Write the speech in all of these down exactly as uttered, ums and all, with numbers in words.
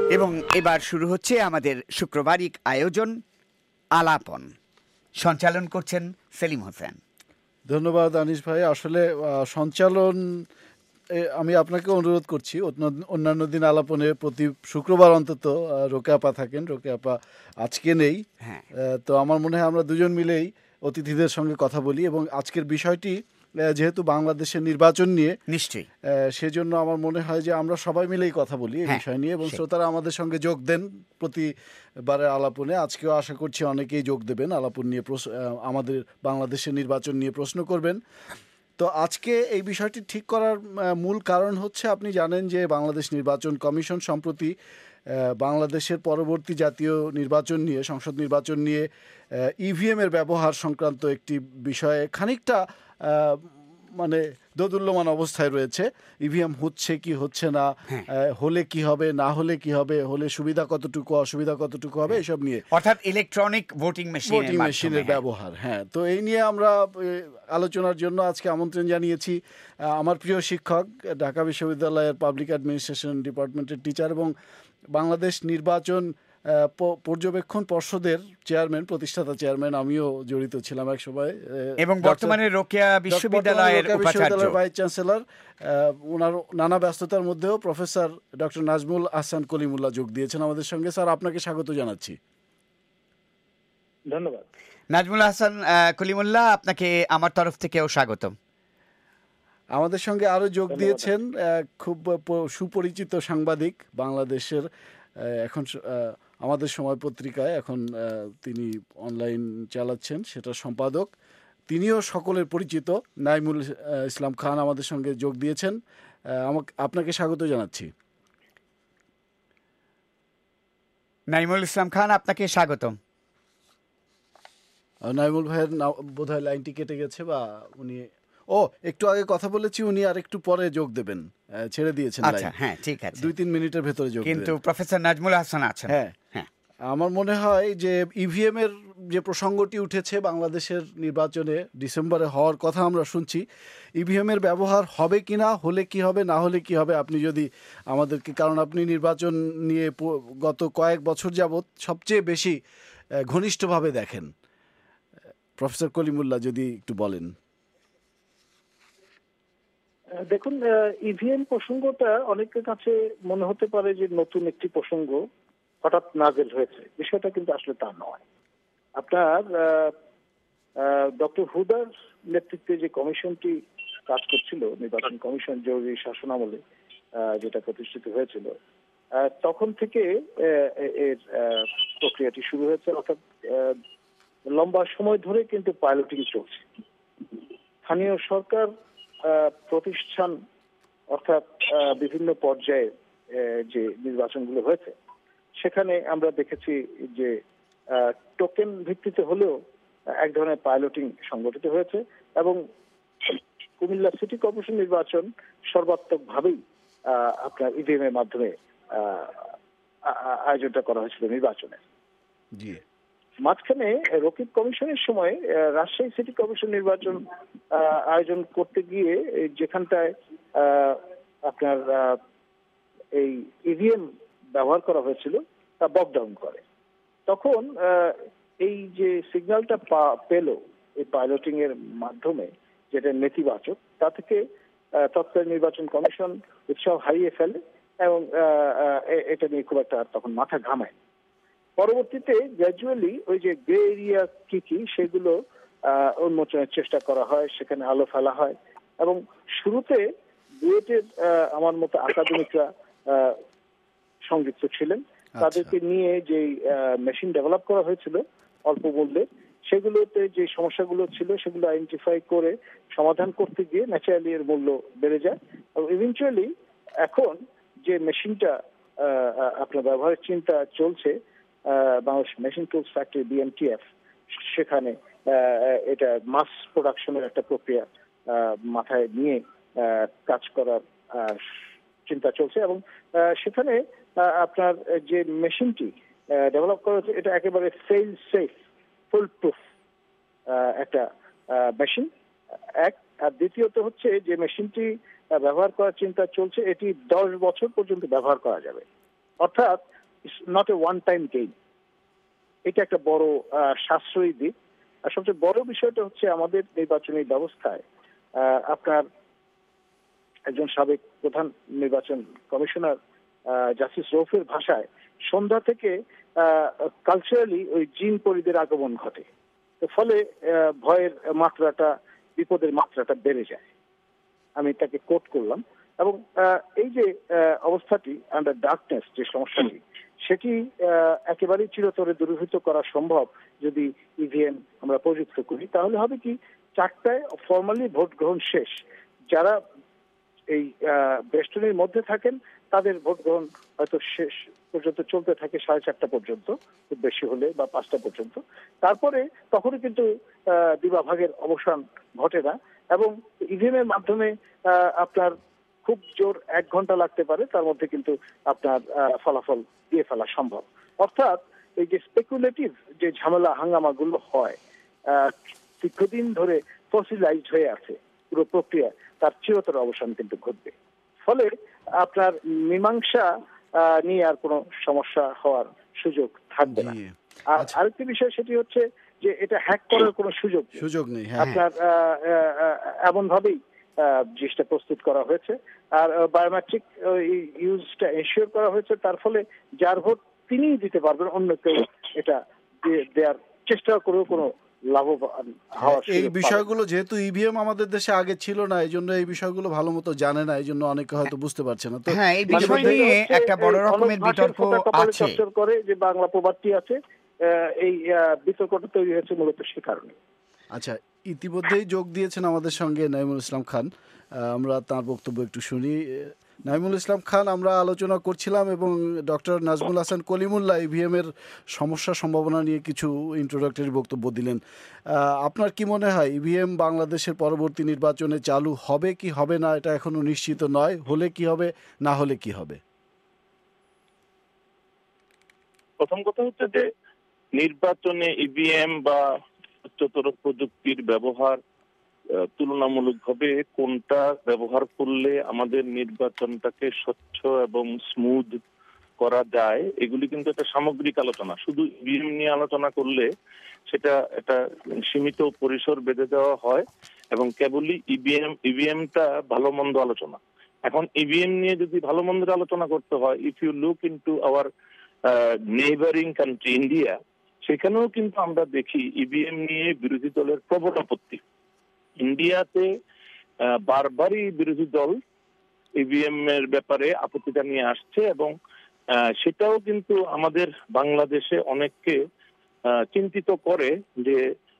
এবং এবার শুরু হচ্ছে আমাদের শুক্রবারিক আয়োজন আলাপন। সঞ্চালন করছেন সেলিম হোসেন। ধন্যবাদ আনিস ভাই। আসলে সঞ্চালন আমি আপনাকে অনুরোধ করছি, অন্যান্য দিন আলাপনে প্রতি শুক্রবার অন্তত রোকেয়া আপা থাকেন, রোকেয়া আপা আজকে নেই। হ্যাঁ, তো আমার মনে হয় আমরা দুজন মিলেই অতিথিদের সঙ্গে কথা বলি এবং আজকের বিষয়টি যেহেতু বাংলাদেশের নির্বাচন নিয়ে, নিশ্চয়ই সেজন্য আমার মনে হয় যে আমরা সবাই মিলেই কথা বলি এই বিষয় নিয়ে এবং শ্রোতারা আমাদের সঙ্গে যোগ দেন প্রতিবারের আলাপনে। আজকেও আশা করছি অনেকেই যোগ দেবেন, আলাপন নিয়ে আমাদের বাংলাদেশের নির্বাচন নিয়ে প্রশ্ন করবেন। তো আজকে এই বিষয়টি ঠিক করার মূল কারণ হচ্ছে, আপনি জানেন যে বাংলাদেশ নির্বাচন কমিশন সম্প্রতি বাংলাদেশের পরবর্তী জাতীয় নির্বাচন নিয়ে, সংসদ নির্বাচন নিয়ে ইভিএম এর ব্যবহার সংক্রান্ত একটি বিষয়ে খানিকটা মানে দোদুল্যমান অবস্থায় রয়েছে। ইভিএম হচ্ছে কি হচ্ছে না, হলে কি হবে, না হলে কি হবে, হলে সুবিধা কতটুকু, অসুবিধা কতটুকু হবে, এসব নিয়ে, অর্থাৎ ইলেকট্রনিক ভোটিং মেশিন ভোটিং মেশিনের ব্যবহার। হ্যাঁ, তো এই নিয়ে আমরা আলোচনার জন্য আজকে আমন্ত্রণ জানিয়েছি আমার প্রিয় শিক্ষক, ঢাকা বিশ্ববিদ্যালয়ের পাবলিক অ্যাডমিনিস্ট্রেশন ডিপার্টমেন্টের টিচার এবং বাংলাদেশ নির্বাচন পর্যবেক্ষণ পর্ষদের চেয়ারম্যান, প্রতিষ্ঠাতা চেয়ারম্যান, আমিও জড়িত ছিলাম এক সময়, এবং বর্তমানে রোকেয়া বিশ্ববিদ্যালয়ের ভাইস চ্যান্সেলর। ওনার নানা ব্যস্ততার মধ্যেও প্রফেসর ডক্টর নাজমুল আহসান কলিমুল্লাহ যোগ দিয়েছেন আমাদের সঙ্গে। স্যার, আপনাকে স্বাগত জানাচ্ছি। ধন্যবাদ। নাজমুল আহসান কলিমুল্লাহ, আপনাকে আমার তরফ থেকেও স্বাগতম। আমাদের সঙ্গে আরো যোগ দিয়েছেন খুব সুপরিচিত সাংবাদিক, বাংলাদেশের এখন আমাদের সময় পত্রিকায় এখন তিনি অনলাইন চালাচ্ছেন, সেটা সম্পাদক, তিনিও সকলের পরিচিত, নাইমুল ইসলাম খান আমাদের সঙ্গে যোগ দিয়েছেন। আমাকে আপনাকে স্বাগত জানাচ্ছি। নাইমুল ইসলাম খান, আপনাকে স্বাগতম। নাইমুল ভাইয়ের বোধহয় লাইনটি কেটে গেছে, বা উনি ও একটু আগে কথা বলেছি, উনি আর একটু পরে যোগ দেবেন, ছেড়ে দিয়েছেন। আচ্ছা, হ্যাঁ, ঠিক আছে, দুই তিন মিনিটের ভেতরে যোগ দেবেন। কিন্তু প্রফেসর নাজমুল আহসান আছেন। হ্যাঁ হ্যাঁ, আমার মনে হয় যে ইভিএম এর যে প্রসঙ্গটি উঠেছে বাংলাদেশের নির্বাচনে ডিসেম্বরে হওয়ার কথা আমরা শুনছি, ইভিএম এর ব্যবহার হবে কিনা, হলে কি হবে, না হলে কি হবে, আপনি যদি আমাদেরকে, কারণ আপনি নির্বাচন নিয়ে গত কয়েক বছর যাবৎ সবচেয়ে বেশি ঘনিষ্ঠভাবে দেখেন, প্রফেসর কলিমুল্লাহ যদি একটু বলেন। দেখুন, ইভিএম প্রসঙ্গটা অনেকের কাছে মনে হতে পারে যে নতুন একটি প্রসঙ্গ হঠাৎ নাজেল হয়েছে, বিষয়টা কিন্তু আসলে তা নয়। আপনার ডক্টর হুদার নেতৃত্বে যে কমিশনটি কাজ করছিল, নির্বাচন কমিশন জরুরি শাসনামলে যেটা প্রতিষ্ঠিত হয়েছিল, তখন থেকে এর প্রক্রিয়াটি শুরু হয়েছে, অর্থাৎ লম্বা সময় ধরে কিন্তু পাইলটিং চলছে। স্থানীয় সরকার প্রতিষ্ঠান অর্থাৎ বিভিন্ন পর্যায়ে যে নির্বাচনগুলো হয়েছে, সেখানে আমরা দেখেছি যে টোকেন ভিত্তিতে হলেও এক ধরনের পাইলটিং সংগঠিত হয়েছে এবং কুমিল্লা সিটি কর্পোরেশন নির্বাচন সর্বাত্মকভাবেই আপনার ইভিএম এর মাধ্যমে আয়োজনটা করা হয়েছিল নির্বাচনে। মাঝখানে রকিব কমিশনের সময় রাজশাহী সিটি কর্পোরেশন নির্বাচন আয়োজন করতে গিয়ে যেখানটায় আপনার এই ইভিএম ব্যবহার করা হয়েছিল তা বকডাউন করে, তখন এই যে সিগন্যালটা পেল এই পাইলটিং এর মাধ্যমে, যেটা নেতিবাচক, তা থেকে তৎকালীন নির্বাচন কমিশন উৎসাহ হারিয়ে ফেলে এবং এটা নিয়ে খুব একটা তখন মাথা ঘামায়। পরবর্তীতে গ্র্যাজুয়ালি ওই যে গ্রে এরিয়া কি কি সেগুলো উন্মোচনের চেষ্টা করা হয়, সেখানে আলো ফেলা হয় এবং শুরুতে বুয়েটের আমার মতো একাডেমিকরা সংযুক্ত ছিলেন, তাদেরকে নিয়ে যে মেশিন ডেভেলপ করা হয়েছিল অল্প মূল্যে, সেগুলোতে যে সমস্যাগুলো ছিল সেগুলো আইডেন্টিফাই করে সমাধান করতে গিয়ে ন্যাচারালি এর মূল্য বেড়ে যায় এবং ইভেনচুয়ালি এখন যে মেশিনটা আপনার ব্যবহারের চিন্তা চলছে Bangladesh machine tools factory BMTF, সেখানে এটা মাস প্রোডাকশনের একটা প্রক্রিয়া মাথায় নিয়ে কাজ করার চিন্তা চলছে এবং সেখানে আপনার যে মেশিনটি ডেভেলপ করা হচ্ছে এটা একেবারে ফেল সেফ, ফুল প্রুফ একটা মেশিন এক। আর দ্বিতীয়ত হচ্ছে যে মেশিনটি ব্যবহার করার চিন্তা চলছে, এটি দশ বছর পর্যন্ত ব্যবহার করা যাবে। অর্থাৎ not a one time gain. এটা একটা বড় সাশ্রয়ী দিক। আর সবচেয়ে বড় বিষয়টা হচ্ছে আমাদের নির্বাচনী ব্যবস্থায় আপনার একজন সাবেক প্রধান নির্বাচন কমিশনার জাস্টিস রৌফের ভাষায় সন্ধ্যা থেকে কালচারালি ওই জিন পরিদের আগমন ঘটে, ফলে ভয়ের মাত্রাটা, বিপদের মাত্রাটা বেড়ে যায়। আমি তাকে কোট করলাম। এবং এই যে অবস্থাটি আন্ডার ডার্কনেস, যে সমস্যাটি, সেটি একেবারেই চিরতরে দূরীভূত করা সম্ভব যদি ইভিএম আমরা প্রযুক্ত করি। তাহলে হবে কি, চারটায় ফর্মালি ভোট গ্রহণ শেষ, যারা এই বেষ্টনীর মধ্যে থাকেন তাদের ভোট গ্রহণ হয়তো শেষ পর্যন্ত চলতে থাকে সাড়ে চারটা পর্যন্ত, খুব বেশি হলে, বা পাঁচটা পর্যন্ত। তারপরে তখনই কিন্তু দিবাভাগের অবসান ঘটে না, এবং ইভিএম এর মাধ্যমে আপনার খুব জোর এক ঘন্টা লাগতে পারে, তার মধ্যে কিন্তু আপনার ফলাফল দিয়ে ফেলা সম্ভব। অর্থাৎ এই যে স্পেকুলেটিভ যে ঝামেলা হাঙ্গামাগুলো হয়, দীর্ঘদিন ধরে ফসিলাইজড হয়ে আছে পুরো প্রক্রিয়া, তার চিরতর অবসান কিন্তু ঘটবে। ফলে আপনার মীমাংসা নিয়ে আর কোনো সমস্যা হওয়ার সুযোগ থাকবে না। আর আরেকটি বিষয় সেটি হচ্ছে যে এটা হ্যাক করার কোনো সুযোগ সুযোগ নেই। আপনার এমন ভাবেই জিনিসটা প্রস্তুত করা হয়েছে, আর বায়োমেট্রিক ইউজটা এনশিওর করা হয়েছে। তার ফলে যার ভোট তিনিই দিতে পারবেন, অন্য কেউ এটা দেওয়ার চেষ্টা করেও কোনো লাভবান হওয়ার। এই বিষয়গুলো যেহেতু ইভিএম আমাদের দেশে আগে ছিল না, এই জন্য এই বিষয়গুলো ভালো মতো জানে না, এই জন্য অনেকে হয়তো বুঝতে পারছে না। তো হ্যাঁ, এই বিষয় নিয়ে একটা বড় রকমের বিতর্ক আছে, করে যে বাংলা প্রবাদটি আছে, এই বিতর্কটা তৈরি হয়েছে মূলত সে কারণে। আচ্ছা, ইতিমধ্যেই যোগ দিয়েছেন আমাদের সঙ্গে নাঈমুল ইসলাম খান, আমরা তার বক্তব্য একটু শুনি। নাঈমুল ইসলাম খান, আমরা আলোচনা করছিলাম এবং ডক্টর নাজমুল হাসান কলিমুল্লাহ ইভিএম এর সমস্যা সম্ভাবনা নিয়ে কিছু ইন্ট্রোডাক্টরি বক্তব্য দিলেন। আপনার কি মনে হয় ইভিএম বাংলাদেশের পরবর্তী নির্বাচনে চালু হবে কি হবে না, এটা এখনো নিশ্চিত নয়, হলে কি হবে, না হলে কি হবে? প্রথম কথা হচ্ছে যে নির্বাচনে ইভিএম বা উচ্চতর প্রযুক্তির ব্যবহার তুলনামূলকভাবে কোনটা ব্যবহার করলে আমাদের নির্বাচনটাকে স্বচ্ছ এবং স্মুথ করা যায়, এগুলি কিন্তু একটা সামগ্রিক আলোচনা। শুধু ইভিএম নিয়ে আলোচনা করলে সেটা একটা সীমিত পরিসর বেঁধে দেওয়া হয় এবং কেবলই ইভিএম ইভিএমটা ভালো মন্দ আলোচনা। এখন ইভিএম নিয়ে যদি ভালো মন্দের আলোচনা করতে হয়, if you look into our neighbouring country India, সেখানেও কিন্তু আমরা দেখি ইভিএম নিয়ে বিরোধী দলের প্রবল আপত্তি। ইন্ডিয়াতে বারবারই বিরোধী দল ইভিএম এর ব্যাপারে আপত্তিটা নিয়ে আসছে এবং সেটাও কিন্তু আমাদের বাংলাদেশে অনেককে চিন্তিত করে যে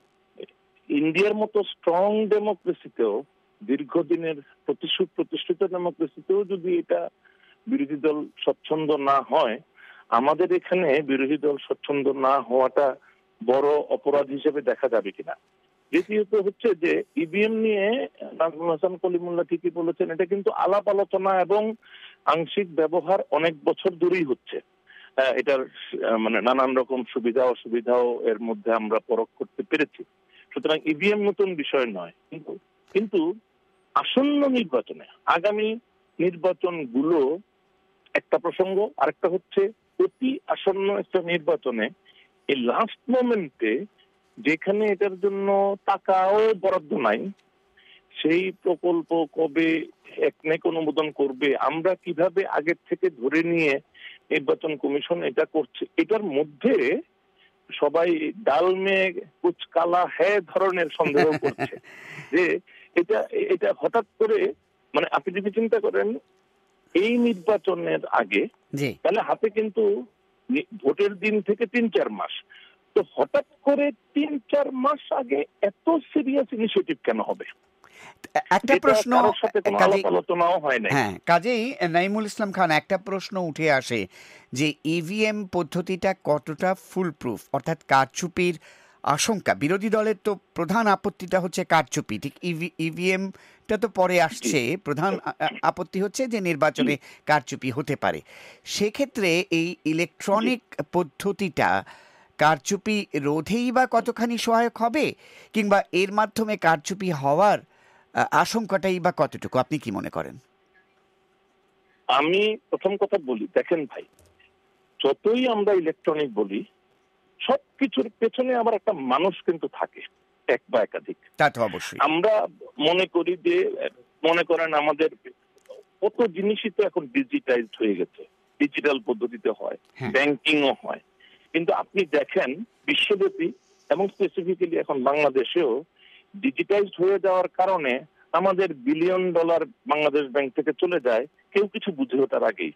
ইন্ডিয়ার মতো স্ট্রং ডেমোক্রেসিতেও, দীর্ঘদিনের প্রতিশ্রুত প্রতিষ্ঠিত ডেমোক্রেসিতেও যদি এটা বিরোধী দল স্বচ্ছন্দ না হয়, আমাদের এখানে বিরোধী দল স্বচ্ছন্দ না হওয়াটা বড় অপরাধ হিসেবে দেখা যাবে কিনা। দ্বিতীয়ত হচ্ছে যে ইভিএম নিয়ে নাজমুল হাসান কলিমুল্লাহ ঠিকই বলেছেন, এটা কিন্তু আলাপ আলোচনা এবং আংশিক ব্যবহার অনেক বছর ধরেই হচ্ছে। এটার মানে নানান রকম সুবিধা অসুবিধাও এর মধ্যে আমরা পরখ করতে পেরেছি। সুতরাং ইভিএম নতুন বিষয় নয়, কিন্তু কিন্তু আসন্ন নির্বাচনে, আগামী নির্বাচনগুলো একটা প্রসঙ্গ, আরেকটা হচ্ছে অতি আসন্ন একটা নির্বাচনে এই লাস্ট মোমেন্টে যেখানে এটার জন্য টাকাও বরাদ্দ নাই, সেই প্রকল্প কবে একনেক অনুমোদন করবে, আমরা কিভাবে আগের থেকে ধরে নিয়ে নির্বাচন কমিশন এটা করছে, এটার মধ্যে সবাই ডাল মে কুচ কালা হ্যাঁ ধরনের সন্দেহ করছে যে এটা এটা হঠাৎ করে, মানে আপনি যদি চিন্তা করেন এই নির্বাচনের আগে, তাহলে হাতে কিন্তু ভোটের দিন থেকে তিন চার মাস, তো হঠাৎ করে তিন চার মাস আগে এত সিরিয়াস ইনিশিয়েটিভ কেন হবে? একটা প্রশ্ন, আলোচনাও হয় না। হ্যাঁ, কাজেই নাঈমুল ইসলাম খান, একটা প্রশ্ন উঠে আসে যে ইভিএম পদ্ধতিটা কতটা ফুল প্রুফ, অর্থাৎ কারচুপির আশঙ্কা। বিরোধী দলের তো প্রধান আপত্তিটা হচ্ছে কারচুপি, ঠিক ইভিএমটা তো পরে আসছে, প্রধান আপত্তি হচ্ছে যে নির্বাচনে কারচুপি হতে পারে। সেক্ষেত্রে এই ইলেকট্রনিক পদ্ধতিটা কারচুপি রোধেই বা কতখানি সহায়ক হবে, কিংবা এর মাধ্যমে কারচুপি হওয়ার আশঙ্কাটাই বা কতটুকু, আপনি কি মনে করেন? আমি প্রথম কথা বলি, দেখেন ভাই, যতই আমরা ইলেকট্রনিক বলি, সবকিছুর পেছনে আবার একটা মানুষ কিন্তু থাকে, এক বা একাধিক। তা তো অবশ্যই। আমরা মনে করি যে, মনে করেন আমাদের কত জিনিসই তো এখন ডিজিটাইজড হয়ে গেছে, ডিজিটাল পদ্ধতিতে হয়, ব্যাংকিংও হয়। কিন্তু আপনি দেখেন বিশ্বব্যাপী এবং স্পেসিফিক্যালি এখন বাংলাদেশেও ডিজিটাইজড হয়ে যাওয়ার কারণে আমাদের বিলিয়ন ডলার বাংলাদেশ ব্যাংক থেকে চলে যায় কেউ কিছু বুঝে ওঠার আগেই।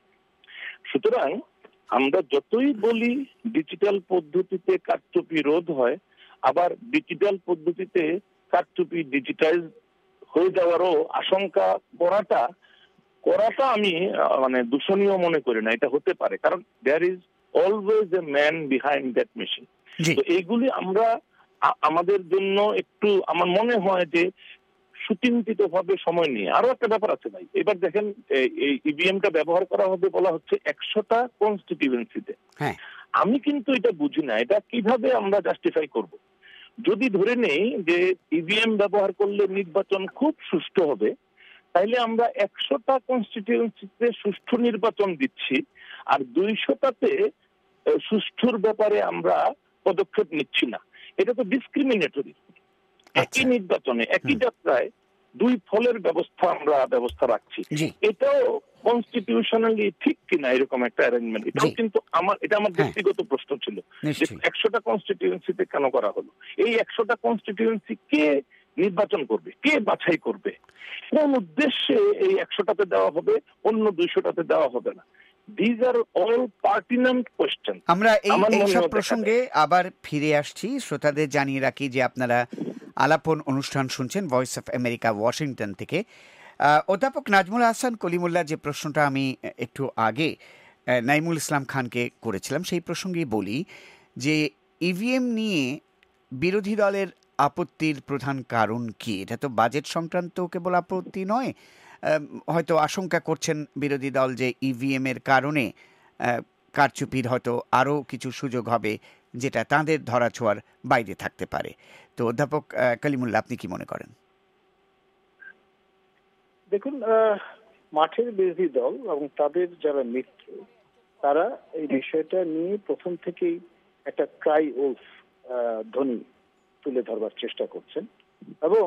সুতরাং আমরা যতই বলি ডিজিটাল পদ্ধতিতে কারচুপি রোধ হয়, আবার ডিজিটাল পদ্ধতিতে কারচুপি ডিজিটাইজ হয়ে যাওয়ারও আশঙ্কা করাটা করাটা আমি মানে দূষণীয় মনে করি না। এটা হতে পারে, কারণ there is always a man behind that machine. তো এইগুলি আমরা আমাদের জন্য একটু, আমার মনে হয় যে সুচিন্তিত ভাবে সময় নিয়ে। আরো একটা ব্যাপার আছে ভাই, এবার দেখেন এই ইভিএমটা ব্যবহার করা হবে বলা হচ্ছে একশোটা কনস্টিটিউয়েন্সিতে। আমি কিন্তু এটা বুঝি না, এটা কিভাবে আমরা জাস্টিফাই করব। যদি ধরে নেই যে ইভিএম ব্যবহার করলে নির্বাচন খুব সুষ্ঠু হবে, তাইলে আমরা একশোটা কনস্টিটিউয়েন্সিতে সুষ্ঠু নির্বাচন দিচ্ছি, আর দুইশোটাতে সুষ্ঠুর ব্যাপারে আমরা পদক্ষেপ নিচ্ছি না। এটা তো ডিসক্রিমিনেটরি। একই নির্বাচনে একই যাত্রায় দুই ফলের ব্যবস্থা আমরা ব্যবস্থা রাখছি। এটাও কনস্টিটিউশনালি ঠিক কিনা এরকম একটা অ্যারেঞ্জমেন্ট? এটাও কিন্তু আমার, এটা আমার ব্যক্তিগত প্রশ্ন ছিল যে একশোটা কনস্টিটিউয়েন্সিতে কেন করা হলো? এই একশোটা কনস্টিটিউয়েন্সি কে নির্বাচন করবে, কে বাছাই করবে, কোন উদ্দেশ্যে এই একশোটাতে দেওয়া হবে, অন্য দুইশোটাতে দেওয়া হবে না? These are all pertinent questions. আমরা এই এইসব প্রসঙ্গে আবার ফিরে আসছি। শ্রোতাদের জানিয়ে রাখি যে আপনারা আলাপন অনুষ্ঠান শুনছেন ভয়েস অফ আমেরিকা ওয়াশিংটন থেকে। অধ্যাপক নাজমুল হাসান কলিমুল্লাহ যে প্রশ্নটা আমি একটু আগে নাইমুল ইসলাম খানকে করেছিলাম, সেই প্রসঙ্গেই বলি যে ইভিএম নিয়ে বিরোধী দলের আপত্তির প্রধান কারণ কি? এটা তো বাজেট সংক্রান্ত কেবল আপত্তি নয়, হয়তো আশঙ্কা করছেন বিরোধী দল যে ইভিএম এর কারণে কারচুপির হয়তো আরও কিছু সুযোগ হবে যেটা তাদের ধরাছোঁয়ার বাইরে থাকতে পারে। তো অধ্যাপক কলিমুল্লাহ, আপনি কি মনে করেন? দেখুন, মাঠের বিরোধী দল এবং তাদের যারা মিত্র, তারা এই বিষয়টা নিয়ে প্রথম থেকেই একটা ক্রাই ওলফ ধ্বনি তুলে ধরবার চেষ্টা করছেন। এবং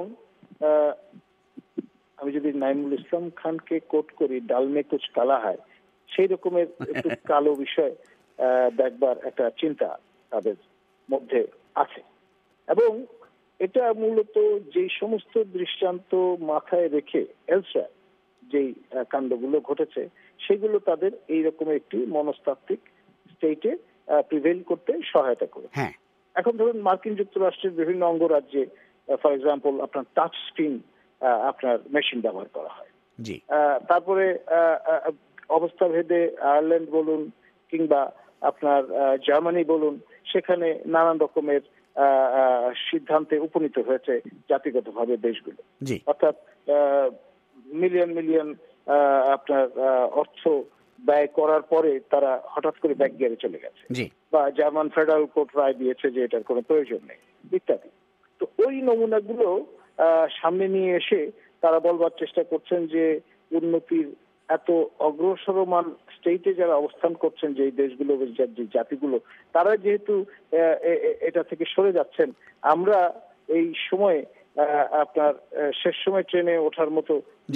আমি যদি নাইমুল ইসলাম খানকে কোট করি, ডালমে কুচ কালা হয়, সেই রকমের একটু কালো বিষয় দেখবার একটা চিন্তা তাদের মধ্যে আছে। এবং এটা মূলত যে সমস্ত দৃষ্টান্ত মাথায় রেখে এলসা যেই কাণ্ডগুলো ঘটেছে, সেগুলো তাদের এই রকমের একটি মনস্তাত্ত্বিক স্টেটে প্রিভেইল করতে সহায়তা করে। এখন ধরুন মার্কিন যুক্তরাষ্ট্রের বিভিন্ন অঙ্গরাজ্যে ফর এক্সাম্পল আপনার টাচ স্ক্রিন আপনার মেশিন ব্যবহার করা হয়। তারপরে অবস্থা ভেদে আয়ারল্যান্ড বলুন কিংবা আপনার জার্মানি বলুন, সেখানে নানান রকমের সিদ্ধান্তে উপনীত হয়েছে জাতিগতভাবে দেশগুলো। অর্থাৎ মিলিয়ন মিলিয়ন আপনার অর্থ ব্যয় করার পরে তারা হঠাৎ করে ব্যাক গিয়ারে চলে গেছে, বা জার্মান ফেডারেল কোর্ট রায় দিয়েছে যে এটার কোনো প্রয়োজন নেই ইত্যাদি। তো ওই নমুনাগুলো সামনে নিয়ে এসে তারা বলবার চেষ্টা করছেন যে উন্নতির এত অগ্রসরমান স্টেটে যারা অবস্থান করছেন, যে দেশগুলো, যে জাতিগুলো, তারা যেহেতু এটা থেকে সরে যাচ্ছেন, আমরা এই সময়ে আপনার শেষ সময় ট্রেনে ওঠার মতো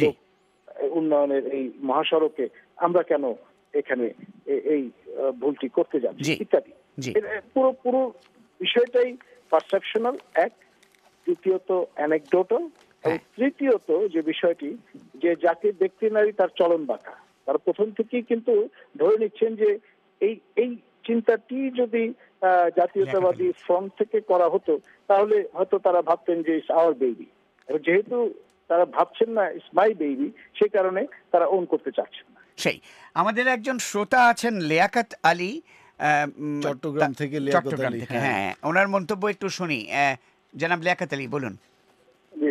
উন্নয়নের এই মহাসড়কে আমরা কেন এখানে এই ভুলটি করতে যাচ্ছি ইত্যাদি। পুরো পুরো বিষয়টাই পারসেপশনাল এক, দ্বিতীয়ত অ্যানেকডোটাল, এবং তৃতীয়ত যে বিষয়টি যে যাকে দেখতে নারী তার চলন বাঁকা, তারা প্রথম থেকেই কিন্তু ধরে নিচ্ছেন যে এই এই চিন্তাটি যদি জাতীয়তাবাদী ফ্রন্ট থেকে করা হতো তাহলে হয়তো তারা ভাবতেন যে ইটস আওয়ার বেবি। যেহেতু তারা ভাবছেন না ইটস মাই বেবি, সেই কারণে তারা ওন করতে চাচ্ছেন না। সেই আমাদের একজন শ্রোতা আছেন লিয়াকত আলী, চট্টগ্রাম থেকে। চট্টগ্রাম থেকে, হ্যাঁ, ওনার মন্তব্য একটু শুনি। জনাব লিয়াকত আলী, বলুন। জি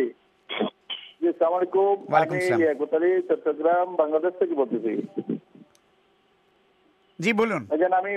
জি আসসালামু আলাইকুম, আমি লিয়াকত আলী চট্টগ্রাম বাংলাদেশ থেকে বলতেছি। জি বলুন। আমি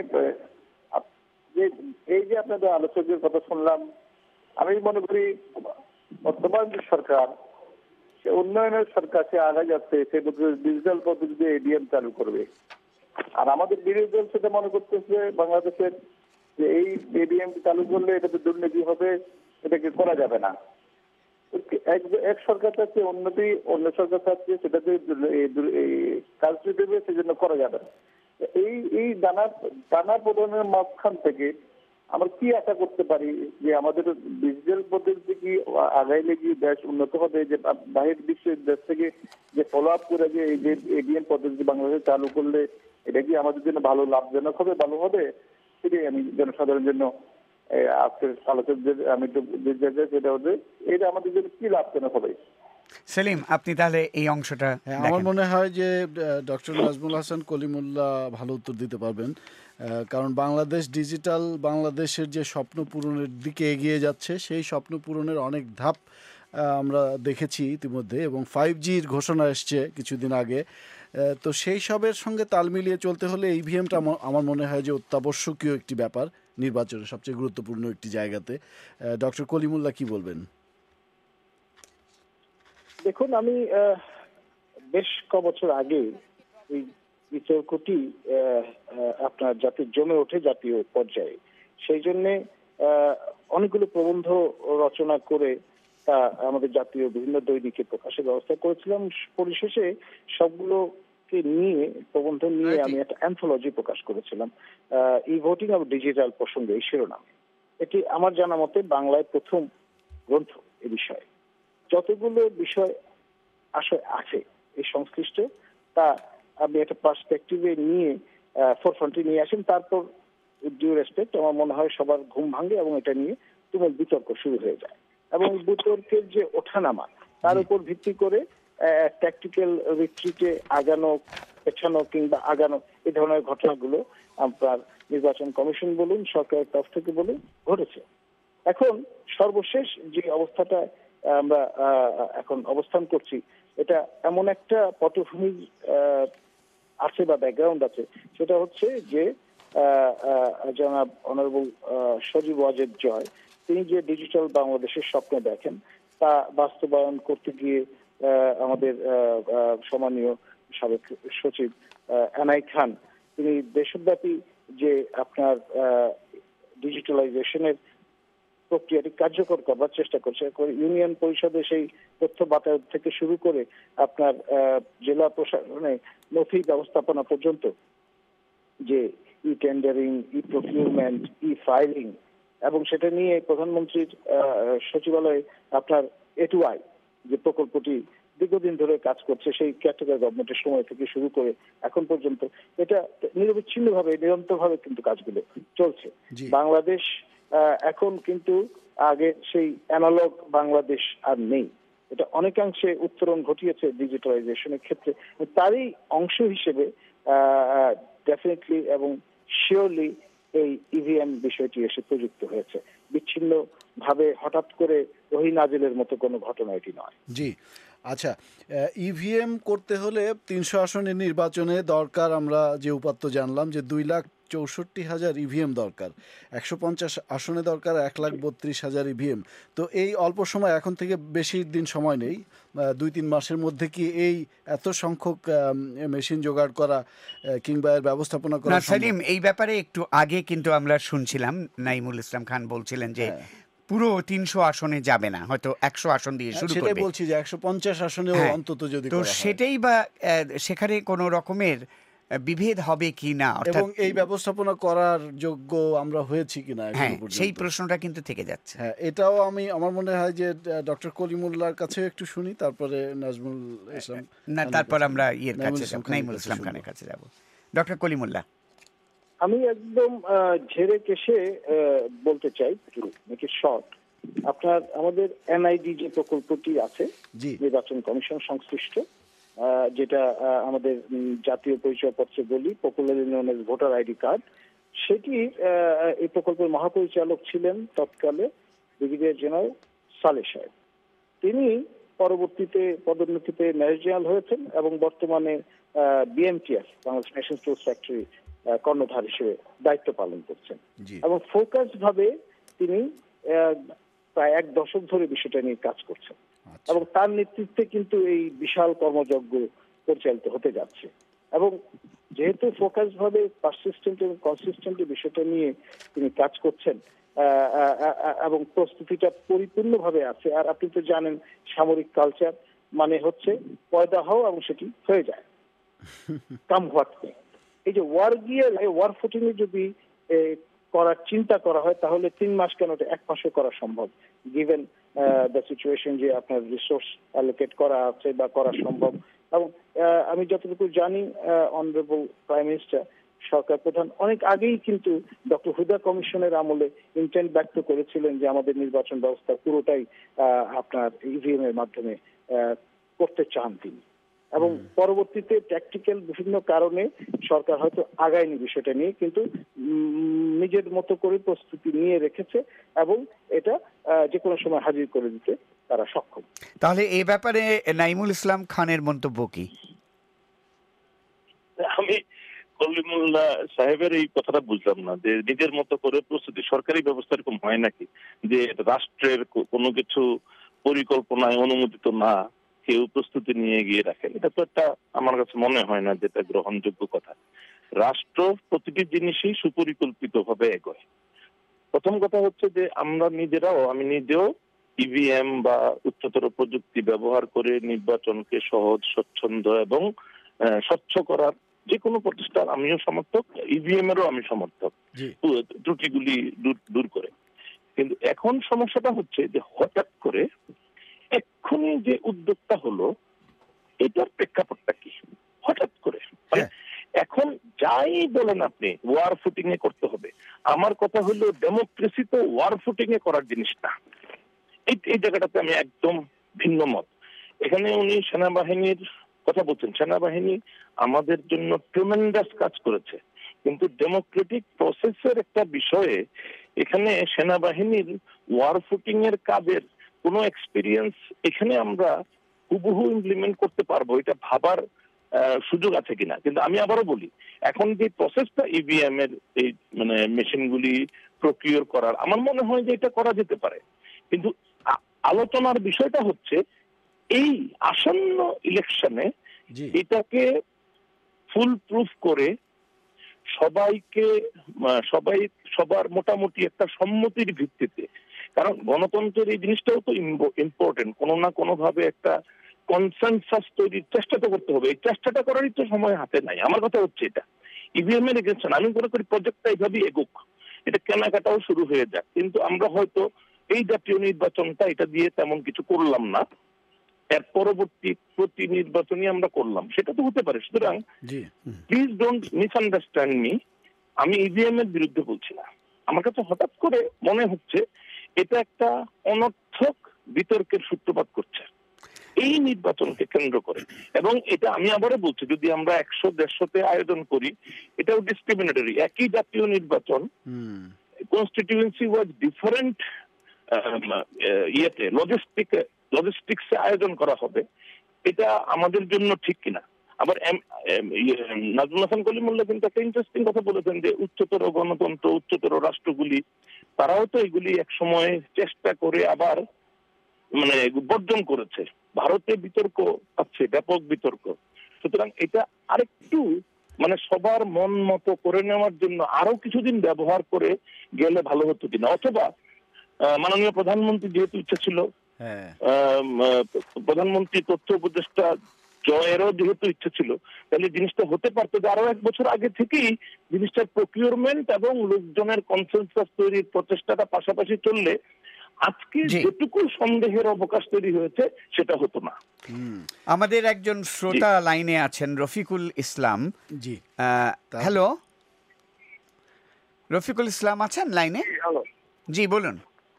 এই যে আপনাদের আলোচকের কথা শুনলাম, আমি মনে করি বর্তমান যে সরকার, সে উন্নয়নের সরকার, সে আগে যাচ্ছে, সে ডিজিটাল পদ্ধতিতে এডিএম চালু করবে। আর আমাদের বিরোধী দল সেটা মনে করতেছে বাংলাদেশের যে এই ইভিএম চালু করলে এটাতে দুর্নীতি হবে, এটাকে করা যাবে না। এক এক সরকার চাচ্ছে উন্নতি, অন্য সরকার চাচ্ছে সেটাতে কাজ দেবে, সেজন্য করা যাবে না। এই এই দানা দানা প্রদানের মাঝখান থেকে আমরা কি আশা করতে পারি যে আমাদের ডিজিটাল পদ্ধতি কি আগাইলে কি দেশ উন্নত হবে, যে বাহির বিশ্বের দেশ থেকে যে ফলো আপ করে যে এই যে এডিএম পদ্ধতি বাংলাদেশে চালু করলে এটা কি আমাদের জন্য ভালো লাভজনক হবে, ভালো হবে? সেটাই আমি জনসাধারণের জন্য আজকের আলোচকদের আমি একটু সেটা হচ্ছে এটা আমাদের জন্য কি লাভজনক হবে। সেলিম, আপনি তাহলে এই অংশটা। আমার মনে হয় যে ডক্টর নাজমুল হাসান কলিমুল্লাহ ভালো উত্তর দিতে পারবেন, কারণ বাংলাদেশ ডিজিটাল বাংলাদেশের যে স্বপ্ন পূরণের দিকে এগিয়ে যাচ্ছে, সেই স্বপ্ন পূরণের অনেক ধাপ আমরা দেখেছি ইতিমধ্যে, এবং ফাইভ জির ঘোষণা এসছে কিছুদিন আগে। তো সেই সবের সঙ্গে তাল মিলিয়ে চলতে হলে ইভিএমটা আমার মনে হয় যে অত্যাবশ্যকীয় একটি ব্যাপার, নির্বাচনের সবচেয়ে গুরুত্বপূর্ণ একটি জায়গাতে। ডক্টর কলিমুল্লাহ কি বলবেন? দেখুন, আমি বেশ ক বছর আগে এই বিতর্কটি আপনার জাতীয় জমে ওঠে জাতীয় পর্যায়ে, সেই জন্যে অনেকগুলো প্রবন্ধ রচনা করে তা আমাদের জাতীয় বিভিন্ন দৈনিকে প্রকাশের ব্যবস্থা করেছিলাম। পরিশেষে সবগুলোকে নিয়ে প্রবন্ধ নিয়ে আমি একটা অ্যান্থোলজি প্রকাশ করেছিলাম, ই ভোটিং অব ডিজিটাল প্রসঙ্গে, এই শিরোনামে। এটি আমার জানা মতে বাংলায় প্রথম গ্রন্থ এ বিষয়ে। যতগুলো বিষয় আসলে আছে এই সংশ্লিষ্ট, তা আমি একটা পার্সপেক্টিভে নিয়ে ফোরফ্রন্টে নিয়ে আসেন। তারপর ডিউ রেসপেক্ট আমার মনে হয় সবার ঘুম ভাঙে এবং এটা নিয়ে তুমুল বিতর্ক শুরু হয়ে যায়, এবং বিতর্কের যে ওঠানামা তার উপর ভিত্তি করে ট্যাকটিক্যাল রিট্রিটে আগানো, পেছানো কিংবা আগানো, এই ধরনের ঘটনাগুলো আপনার নির্বাচন কমিশন বলুন, সরকারের তরফ থেকে বলুন, ঘটেছে। এখন সর্বশেষ যে অবস্থাটা আমরা এখন অবস্থান করছি, এটা এমন একটা পটভূমি আছে বা ব্যাকগ্রাউন্ড আছে, সেটা হচ্ছে যে জনাব অনারেবল সজীব ওয়াজেদ জয়, তিনি যে ডিজিটাল বাংলাদেশের স্বপ্ন দেখেন তা বাস্তবায়ন করতে গিয়ে আমাদের সম্মানীয় সাবেক সচিব এনআই খান, তিনি দেশব্যাপী যে আপনার ডিজিটালাইজেশনের প্রক্রিয়াটি কার্যকর করবার চেষ্টা করছে। ইউনিয়ন পরিষদে সেই তথ্য বাতায়ন থেকে শুরু করে আপনার জেলা প্রশাসনে নথি ব্যবস্থাপনা পর্যন্ত, যে e tendering, e procurement, e filing, এবং সেটা নিয়ে প্রধানমন্ত্রীর সচিবালয়ে আপনার এটুআই যে প্রকল্পটি দীর্ঘদিন ধরে কাজ করছে, সেই কেয়ারটেকার গভর্নমেন্টের সময় থেকে শুরু করে এখন পর্যন্ত এটা নিরবিচ্ছিন্নভাবে নিরন্তরভাবে কিন্তু কাজগুলো চলছে। বাংলাদেশ এখন কিন্তু আগে সেই অ্যানালগ বাংলাদেশ আর নেই, এটা অনেকাংশে উত্তরণ ঘটিয়েছে ডিজিটালাইজেশনের ক্ষেত্রে। তারই অংশ হিসেবে ডেফিনেটলি এবং শিওরলি এই ইভিএম বিষয়টি এসে প্রযুক্ত হয়েছে। বিচ্ছিন্ন ভাবে হঠাৎ করে ওহি নাজিলের মতো কোনো ঘটনা এটি নয়। জি, আচ্ছা, ইভিএম করতে হলে তিনশো আসনের নির্বাচনে দরকার, আমরা যে উপাত্ত জানলাম যে দুই লাখ চৌষট্টি হাজার ইভিএম দরকার, একশো পঞ্চাশ আসনে দরকার এক লাখ বত্রিশ হাজার ইভিএম। তো এই অল্প সময়, এখন থেকে বেশি দিন সময় নেই, দুই তিন মাসের মধ্যে কি এই এত সংখ্যক মেশিন জোগাড় করা কিংবা এর ব্যবস্থাপনা করা? সেলিম, এই ব্যাপারে একটু আগে কিন্তু আমরা শুনছিলাম নাইমুল ইসলাম খান বলছিলেন যে পুরো তিনশো আসনে যাবে না, হয়তো একশো আসন দিয়ে শুরু করবে। সেটাই বলছি যে একশো পঞ্চাশ আসনেও অন্তত যদি, তো সেটাই বা সেখানে কোনো রকমের বিভেদ হবে কি না, এবং এই ব্যবস্থাপনা করার যোগ্য আমরা হয়েছি কিনা, হ্যাঁ সেই প্রশ্নটা কিন্তু থেকে যাচ্ছে। হ্যাঁ, এটাও আমি, আমার মনে হয় যে ডক্টর কলিমুল্লাহর কাছেও একটু শুনি, তারপরে নাজমুল ইসলাম, না তারপর আমরা ইয়ের কাছে যাব, নাইমুল ইসলাম খানের কাছে যাব। ডক্টর কলিমুল্লাহ, আমি একদম ঝেড়ে কেশে বলতে চাই, মেক ইট শর্ট। আপনার আমাদের এনআইডি যে প্রকল্পটি আছে, নির্বাচন কমিশন সংশ্লিষ্ট, যেটা আমাদের জাতীয় পরিচয়পত্রে বলি, popularly known as voter ID card, সেটি এই প্রকল্পের মহাপরিচালক ছিলেন তৎকালে ব্রিগেডিয়ার জেনারেল সালেহ সাহেব। তিনি পরবর্তীতে পদোন্নতিতে মেজর জেনারেল হয়েছেন এবং বর্তমানে BMTF, Bangladesh national tools factory কর্ণধার হিসেবে দায়িত্ব পালন করছেন, এবং ফোকাস ভাবে তিনি প্রায় এক দশক ধরে বিষয়টা নিয়ে কাজ করছেন, এবং তার নেতৃত্বে কিন্তু এই বিশাল কর্মযজ্ঞ পরিচালিত হতে যাচ্ছে। এবং যেহেতু ফোকাস ভাবে পারসিস্টেন্ট এবং কনসিস্টেন্ট বিষয়টা নিয়ে তিনি কাজ করছেন এবং প্রস্তুতিটা পরিপূর্ণভাবে আছে। আর আপনি তো জানেন সামরিক কালচার মানে হচ্ছে পয়দা হও এবং সেটি হয়ে যায়, কাম হোয়াট মে। এই যে ওয়ার গিয়ে ওয়ার ফুটিং এ যদি করার চিন্তা করা হয় তাহলে তিন মাস কেন এক মাসে করা সম্ভব, গিভেন দ্য সিচুয়েশন যে আপনার রিসোর্স অ্যালোকেট করা আছে বা করা সম্ভব। এবং আমি যতটুকু জানি অনারেবল প্রাইম মিনিস্টার সরকার প্রধান অনেক আগেই কিন্তু ডক্টর হুদা কমিশনের আমলে ইন্টেন্ট ব্যক্ত করেছিলেন যে আমাদের নির্বাচন ব্যবস্থা পুরোটাই আপনার ইভিএম এর মাধ্যমে করতে চান তিনি। এবং পরবর্তীতে ট্যাকটিক্যাল বিভিন্ন কারণে সরকার হয়তো আগায়নি বিষয়টা নিয়ে, কিন্তু নিজের মতো করে প্রস্তুতি নিয়ে রেখেছে এবং এটা যে কোনো সময় হাজির করে দিতে তারা সক্ষম। তাহলে এই ব্যাপারে নাইমুল ইসলাম খানের মন্তব্য কি? আমি কলিমুল্লাহ সাহেবের এই কথাটা বুঝলাম না যে নিজের মতো করে প্রস্তুতি সরকারি ব্যবস্থা এরকম হয় নাকি যে রাষ্ট্রের কোনো কিছু পরিকল্পনায় অনুমোদিত না কেউ প্রস্তুতি নিয়ে গিয়ে রাখেন। এটা তো একটা আমার কাছে মনে হয় না যেটা গ্রহণযোগ্য কথা। রাষ্ট্র প্রতিটি জিনিসই সুপরিকল্পিত ভাবে এগোয়। প্রথম কথা হচ্ছে যে আমরা নিজেরাও আমি নিজেও ইভিএম বা উচ্চতর প্রযুক্তি ব্যবহার করে নির্বাচনকে সহজ, স্বচ্ছন্দ এবং স্বচ্ছ করার যে কোনো প্রতিষ্ঠান আমিও সমর্থক, ইভিএম এরও আমি সমর্থক, ত্রুটিগুলি দূর করে। কিন্তু এখন সমস্যাটা হচ্ছে যে হঠাৎ করে এক্ষুনি যে উদ্যোগটা হলো এটার প্রেক্ষাপটটা কি? হঠাৎ করে এখন যাই বলেন আপনি ওয়ার ফুটিং এ করতে হবে। আমার কথা হলো ডেমোক্রেসি তো ওয়ার ফুটিং এ করার জিনিস না। এই জায়গাটাতে আমি একদম ভিন্ন মত। এখানে উনি সেনাবাহিনীর কথা বলছেন, সেনাবাহিনী আমাদের জন্য ট্রিমেন্ডাস কাজ করেছে, কিন্তু ডেমোক্রেটিক প্রসেসের একটা বিষয়ে এখানে সেনাবাহিনীর ওয়ার ফুটিং এর কাজের কোনো এক্সপিরিয়েন্স এখানে আমরা হুবহু ইমপ্লিমেন্ট করতে পারবো এটা ভাবার সুযোগ আছে কিনা। কিন্তু আমি আবারও বলি, এখন যে প্রসেসটা ইভিএম এর এই মানে মেশিনগুলি প্রকিউর করার, আমার মনে হয় যে এটা করা যেতে পারে। কিন্তু আলোচনার বিষয়টা হচ্ছে এই আসন্ন ইলেকশনে এটাকে ফুল প্রুফ করে সবাইকে সবাই সবার মোটামুটি একটা সম্মতির ভিত্তিতে, কারণ গণতন্ত্রের এই জিনিসটাও তো ইম্পর্টেন্ট, কোনো না কোনো ভাবে একটা কনসেনসাস তৈরির চেষ্টা তো করতে হবে। এই চেষ্টাটা করারই তো সময় হাতে নাই। আমার কথা হচ্ছে এটা ইভিএম এর এগেনস্ট আমি মনে করি প্রজেক্টটা এইভাবেই এগোক, এটা কেনাকাটাও শুরু হয়ে যাক। কিন্তু আমরা হয়তো এই জাতীয় নির্বাচনটা এটা দিয়ে তেমন কিছু করলাম না, এর পরবর্তী প্রতি নির্বাচনই আমরা করলাম, সেটা তো হতে পারে। সুতরাং প্লিজ ডোন্ট মিসআন্ডারস্ট্যান্ড মি, আমি ইভিএম এর বিরুদ্ধে বলছি না। আমার কাছে হঠাৎ করে মনে হচ্ছে এটা একটা অনর্থক বিতর্কের সূত্রপাত করছে এই নির্বাচনকে কেন্দ্র করে। এবং এটা আমি আবারও বলছি, যদি আমরা একশো দেড়শোতে আয়োজন করি এটাও ডিসক্রিমিনেটরি। একই জাতীয় নির্বাচন কনস্টিটিউয়েন্সি ওয়াজ ডিফারেন্ট ইয়েতে লজিস্টিক লজিস্টিক্সে আয়োজন করা হবে, এটা আমাদের জন্য ঠিক কিনা। আবার নাজমুল হাসান কলিমুল্লাহ কিন্তু একটা ইন্টারেস্টিং কথা বলেছেন যে উচ্চতর গণতন্ত্র, উচ্চতর রাষ্ট্রগুলি তারাও তো এগুলি এক সময় চেষ্টা করে আবার মানে বর্জন করেছে। ভারতে বিতর্ক আছে, ব্যাপক বিতর্ক। সুতরাং এটা আরেকটু মানে সবার মন মতো করে নেওয়ার জন্য আরো কিছুদিন ব্যবহার করে গেলে ভালো হতো কিনা। অথবা মাননীয় প্রধানমন্ত্রী যেহেতু ইচ্ছা ছিল, প্রধানমন্ত্রী তথ্য উপদেষ্টা জয়েরও যেহেতু ইচ্ছা ছিল, তাহলে জিনিসটা হতে পারতো যে আরো এক বছর আগে থেকেই জিনিসটার প্রকিউরমেন্ট এবং লোকজনের কনসেনসাস তৈরির প্রচেষ্টাটা পাশাপাশি চললে আজকে যেটুকু সন্দেহের অবকাশ তৈরি হয়েছে সেটা হতো না। আমাদের একজন শ্রোতা লাইনে আছেন, রফিকুল ইসলাম। জি হ্যালো, রফিকুল ইসলাম আছেন লাইনে? হ্যালো, জি বলুন।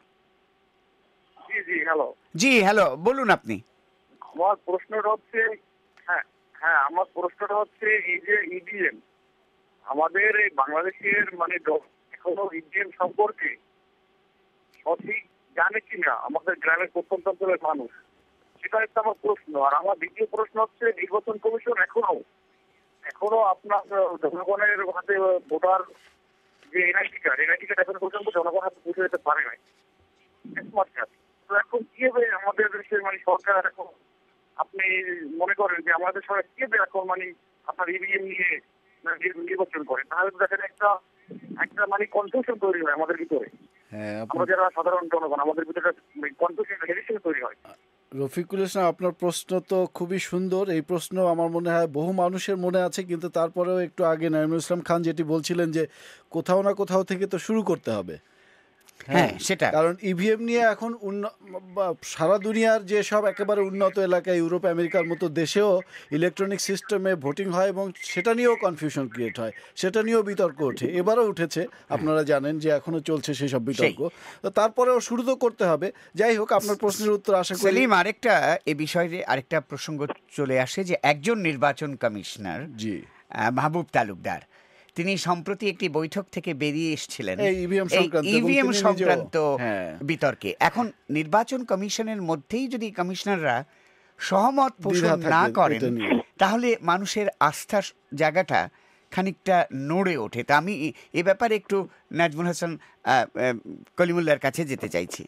জি জি হ্যালো, জি হ্যালো বলুন আপনি। আমার প্রশ্নটা হচ্ছে, হ্যাঁ হ্যাঁ আমার প্রশ্নটা হচ্ছে এই যে ইভিএম আমাদের এই বাংলাদেশের মানে এখনো ইভিএম সম্পর্কে সঠিক জানে কিনা আমাদের গ্রামের প্রত্যন্ত অঞ্চলের মানুষ, সেটা একটা আমার প্রশ্ন। আর আমার দ্বিতীয় প্রশ্ন হচ্ছে নির্বাচন কমিশন এখনো এখনো আপনার জনগণের হাতে ভোটার যে এনআইডি কার্ড এনআইডি কার্ড এখন পর্যন্ত জনগণের হাতে পৌঁছে যেতে পারে নাই। তো এখন কিভাবে আমাদের দেশের মানে সরকার এখন আপনি মনে করেন যে আমাদের সরকার কিভাবে এখন মানে আপনার ইভিএম নিয়ে নির্বাচন করে, তাহলে দেখেন একটা একটা মানে কনফিউশন তৈরি হয় আমাদের ভিতরে। হ্যাঁ, আমরা যারা সাধারণ জনগণ, আমাদের ভিতরে কনফিউশন হেজিটেশন তৈরি হয়। রফিকুল ইসলাম, আপনার প্রশ্ন তো খুবই সুন্দর। এই প্রশ্ন আমার মনে হয় বহু মানুষের মনে আছে, কিন্তু তারপরেও একটু আগে নাঈমুল ইসলাম খান যেটি বলছিলেন যে কোথাও না কোথাও থেকে তো শুরু করতে হবে। হ্যাঁ, সেটা কারণ ইভিএম নিয়ে এখন সারা দুনিয়ার যে সব একেবারে উন্নত এলাকায় ইউরোপ আমেরিকার মতো দেশেও ইলেকট্রনিক সিস্টেমে ভোটিং হয় এবং সেটা নিয়েও কনফিউশন ক্রিয়েট হয়, সেটা নিয়েও বিতর্ক ওঠে। এবারও উঠেছে, আপনারা জানেন যে এখনো চলছে সেই সব বিতর্ক। তো তারপরেও শুরু তো করতে হবে। যাই হোক, আপনার প্রশ্নের উত্তর আশা করি। সেলিম, আরেকটা এ বিষয়ে আরেকটা প্রসঙ্গ চলে আসে যে একজন নির্বাচন কমিশনার জি মাহবুব তালুকদার, তিনি সম্প্রতি একটি বৈঠক থেকে বেরিয়ে এসেছিলেন ইভিএম সংক্রান্ত বিতর্কে। এখন নির্বাচন কমিশনের মধ্যেই যদি কমিশনাররা সহমত পোষণ না করেন, তাহলে মানুষের আস্থার জায়গাটা খানিকটা নড়ে ওঠে। তা আমি এ ব্যাপারে একটু নাজমুল হাসান কলিমুল্লাহর কাছে যেতে চাইছি।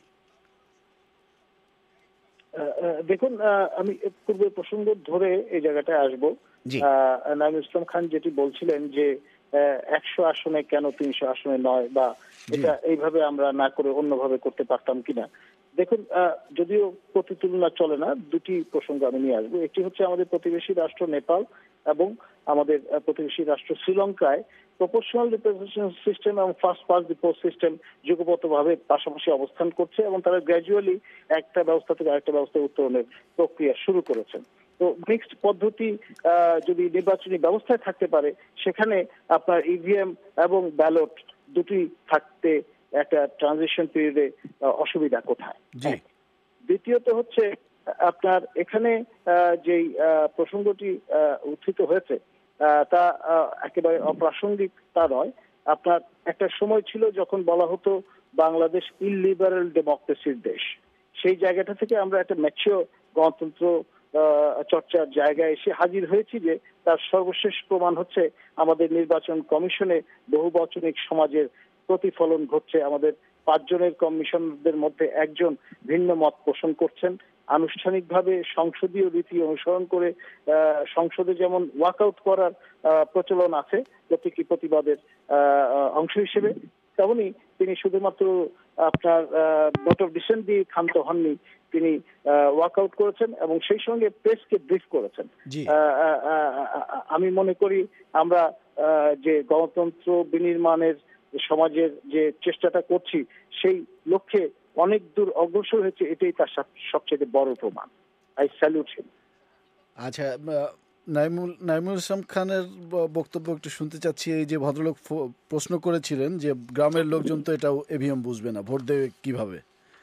দেখুন, আমি পূর্বে প্রসঙ্গ ধরে এই জায়গাটায় আসবো। নাঈমুল ইসলাম খান যেটি বলছিলেন যে একশো আসনে কেন তিনশো আসনে নয়, বা এটা এইভাবে আমরা না করে অন্যভাবে করতে পারতাম কিনা। দেখুন, যদিও প্রতি তুলনা চলে না, দুটি প্রসঙ্গ আমি নিয়ে আসবো। একটি হচ্ছে আমাদের প্রতিবেশী রাষ্ট্র নেপাল এবং আমাদের প্রতিবেশী রাষ্ট্র শ্রীলঙ্কায় প্রপোর্শনাল রিপ্রেজেন্টেশন সিস্টেম এবং first past the post system যুগপতভাবে পাশাপাশি অবস্থান করছে এবং তারা গ্র্যাজুয়ালি একটা ব্যবস্থা থেকে আরেকটা ব্যবস্থায় উত্তরণের প্রক্রিয়া শুরু করেছেন। তো মিক্সড পদ্ধতি যদি নির্বাচনী ব্যবস্থায় থাকতে পারে, সেখানে আপনার ইভিএম এবং ব্যালট দুটি থাকতে একটা ট্রানজিশন পিরিয়ডে অসুবিধা কোথায়? দ্বিতীয়ত হচ্ছে আপনার এখানে যেই প্রসঙ্গটি উত্থিত হয়েছে তা একেবারে অপ্রাসঙ্গিক তা নয়। আপনার একটা সময় ছিল যখন বলা হতো বাংলাদেশ ইলিবারাল ডেমোক্রেসির দেশ। সেই জায়গাটা থেকে আমরা একটা ম্যাচিওর গণতন্ত্র চর্চার জায়গায় এসে হাজির হয়েছি, যে তার সর্বশেষ প্রমাণ হচ্ছে আমাদের নির্বাচন কমিশনে বহুবচনিক সমাজের প্রতিফলন ঘটছে। আমাদের পাঁচজনের কমিশনারদের মধ্যে একজন ভিন্ন মত পোষণ করছেন। আনুষ্ঠানিকভাবে সংসদীয় রীতি অনুসরণ করে সংসদে যেমন ওয়াকআউট করার প্রচলন আছে প্রতীকী প্রতিবাদের অংশ হিসেবে, তেমনি তিনি শুধুমাত্র আপনার ভোট অফ ডিসেন্ট দিয়ে ক্ষান্ত হননি, তিনি ওয়াকআউট করেছেন এবং সেই সঙ্গে প্রেসকে ব্রিফ করেছেন। আমি মনে করি আমরা যে গণতন্ত্র বিনির্মাণের সমাজের যে চেষ্টাটা করছি, সেই লক্ষ্যে অনেক দূর অগ্রসর হয়েছে, এটাই তার সবচেয়ে বড় প্রমাণ। I salute him. আচ্ছা, নাঈমুল নাঈমুল ইসলাম খানের বক্তব্য একটু শুনতে চাচ্ছি। এই যে ভদ্রলোক প্রশ্ন করেছিলেন যে গ্রামের লোকজন তো এটা ইভিএম বুঝবে না, ভোট দেবে কিভাবে?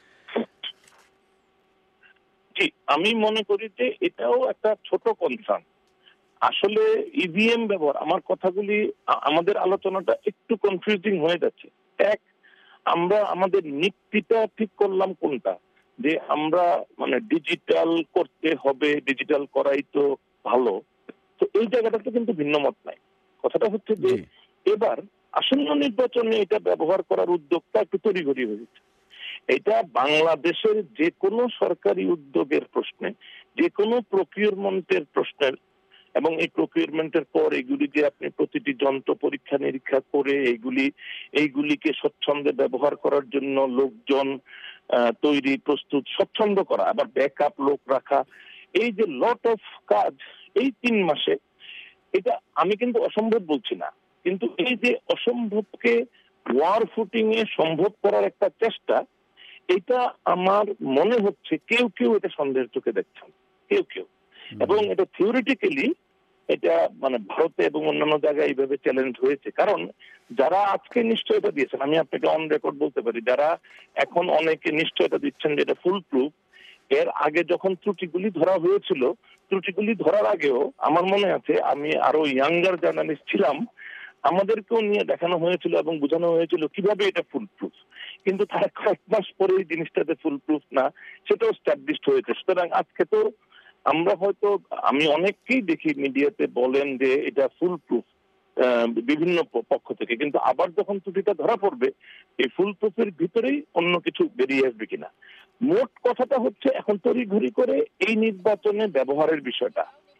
জি, আমি মনে করি যে এটাও একটা ছোট কনসার্ন। আসলে ইভিএম ব্যবহার, আমার কথাগুলি, আমাদের আলোচনাটা একটু কনফিউজিং হয়ে যাচ্ছে। এক, আমরা আমাদের নীতিটা ঠিক করলাম কোনটা, যে আমরা মানে ডিজিটাল করতে হবে, ডিজিটাল করাই তো ভালো। তো এই জায়গাটাতে কিন্তু ভিন্ন মত নাই। কথাটা হচ্ছে যে এবার আসন্ন নির্বাচনে এটা ব্যবহার করার উদ্যোগটা একটু তড়িঘড়ি হয়েছে। এটা বাংলাদেশের যে কোনো সরকারি উদ্যোগের প্রশ্নে, যে কোনো প্রকিউরমেন্টের প্রশ্নের, এবং এই প্রকিউরমেন্টের পর এগুলি যে আপনি প্রতিটি যন্ত্র পরীক্ষা নিরীক্ষা করে এইগুলি এইগুলিকে স্বচ্ছন্দে ব্যবহার করার জন্য লোকজন তৈরি, প্রস্তুত, স্বচ্ছন্দ করা, আবার ব্যাকআপ লোক রাখা, এই যে লট অফ কাজ এই তিন মাসে, এটা আমি কিন্তু অসম্ভব বলছি না, কিন্তু এই যে অসম্ভবকে ওয়ার ফুটিং এ সম্ভব করার একটা চেষ্টা, এটা আমার মনে হচ্ছে কেউ কেউ এটা সন্দেহের চোখে দেখছেন, কেউ কেউ। এবং এটা থিওরিটিক্যালি এটা মানে ভারতে এবং অন্যান্য জায়গায় এইভাবে চ্যালেঞ্জ হয়েছে। কারণ যারা আজকে নিশ্চয়তা দিয়েছেন, আমি আপনাকে অন রেকর্ড বলতে পারি, যারা এখন অনেকে নিশ্চয়তা দিচ্ছেন যে এটা ফুল প্রুফ, এর আগে যখন ত্রুটিগুলি ধরা হয়েছিল, ত্রুটিগুলি ধরার আগেও আমার মনে আছে আমি আরো ইয়াঙ্গার জার্নালিস্ট ছিলাম, আমাদেরকেও নিয়ে দেখানো হয়েছিল এবং বোঝানো হয়েছিল কিভাবে এটা ফুল প্রুফ। কিন্তু তার কয়েক মাস পরে এই জিনিসটাতে ফুল প্রুফ না, সেটাও স্ট্যাবলিশড হয়েছে। সুতরাং আজকে তো আমরা হয়তো, আমি অনেককেই দেখি মিডিয়াতে বলেন যে এটা ফুল প্রুফ বিভিন্ন পক্ষ থেকে, কিন্তু আবার যখন ত্রুটিটা ধরা পড়বে এই ফুল প্রুফের ভিতরেই অন্য কিছু বেরিয়ে আসবে কিনা। মোট কথাটা হচ্ছে এখন তড়িঘড়ি করে এই নির্বাচনে ব্যবহারের বিষয়টা,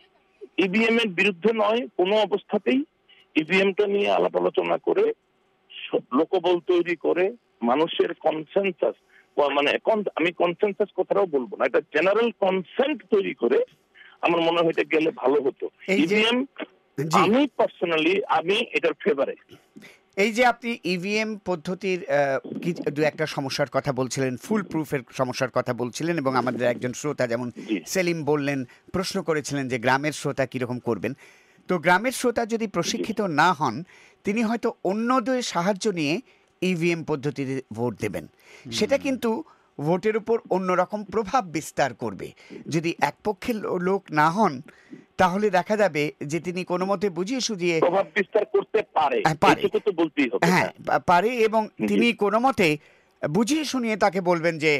ইভিএম এর বিরুদ্ধে নয় কোনো অবস্থাতেই। ইভিএমটা নিয়ে আলাপ আলোচনা করে লোকবল তৈরি করে মানুষের কনসেনসাস, মানে আমি কনসেনসাস কথাটাও বলবো না, এটা জেনারেল কনসেন্ট তৈরি করে আমার মনে হয় এটা গেলে ভালো হতো। ইভিএম আমি পার্সোনালি আমি এটার ফেভারে। এই যে আপনি ইভিএম পদ্ধতির দু একটা সমস্যার কথা বলছিলেন, ফুল প্রুফের সমস্যার কথা বলছিলেন, এবং আমাদের একজন শ্রোতা যেমন সেলিম বললেন, প্রশ্ন করেছিলেন যে গ্রামের শ্রোতা কিরকম করবেন। তো গ্রামের শ্রোতা যদি প্রশিক্ষিত না হন, তিনি হয়তো অন্যদের সাহায্য নিয়ে ইভিএম পদ্ধতিতে ভোট দেবেন। সেটা কিন্তু ভোটের উপর অন্যরকম প্রভাব বিস্তার করবে। যদি এক পক্ষের লোক না হন, তাহলে দেখা যাবে যে তিনি কোনো মতে বুঝিয়ে সুঝিয়ে প্রভাব বিস্তার করতে পারে, হ্যাঁ পারে, এবং তিনি কোনো মতে বুঝিয়ে শুনিয়ে তাকে বলবেন যে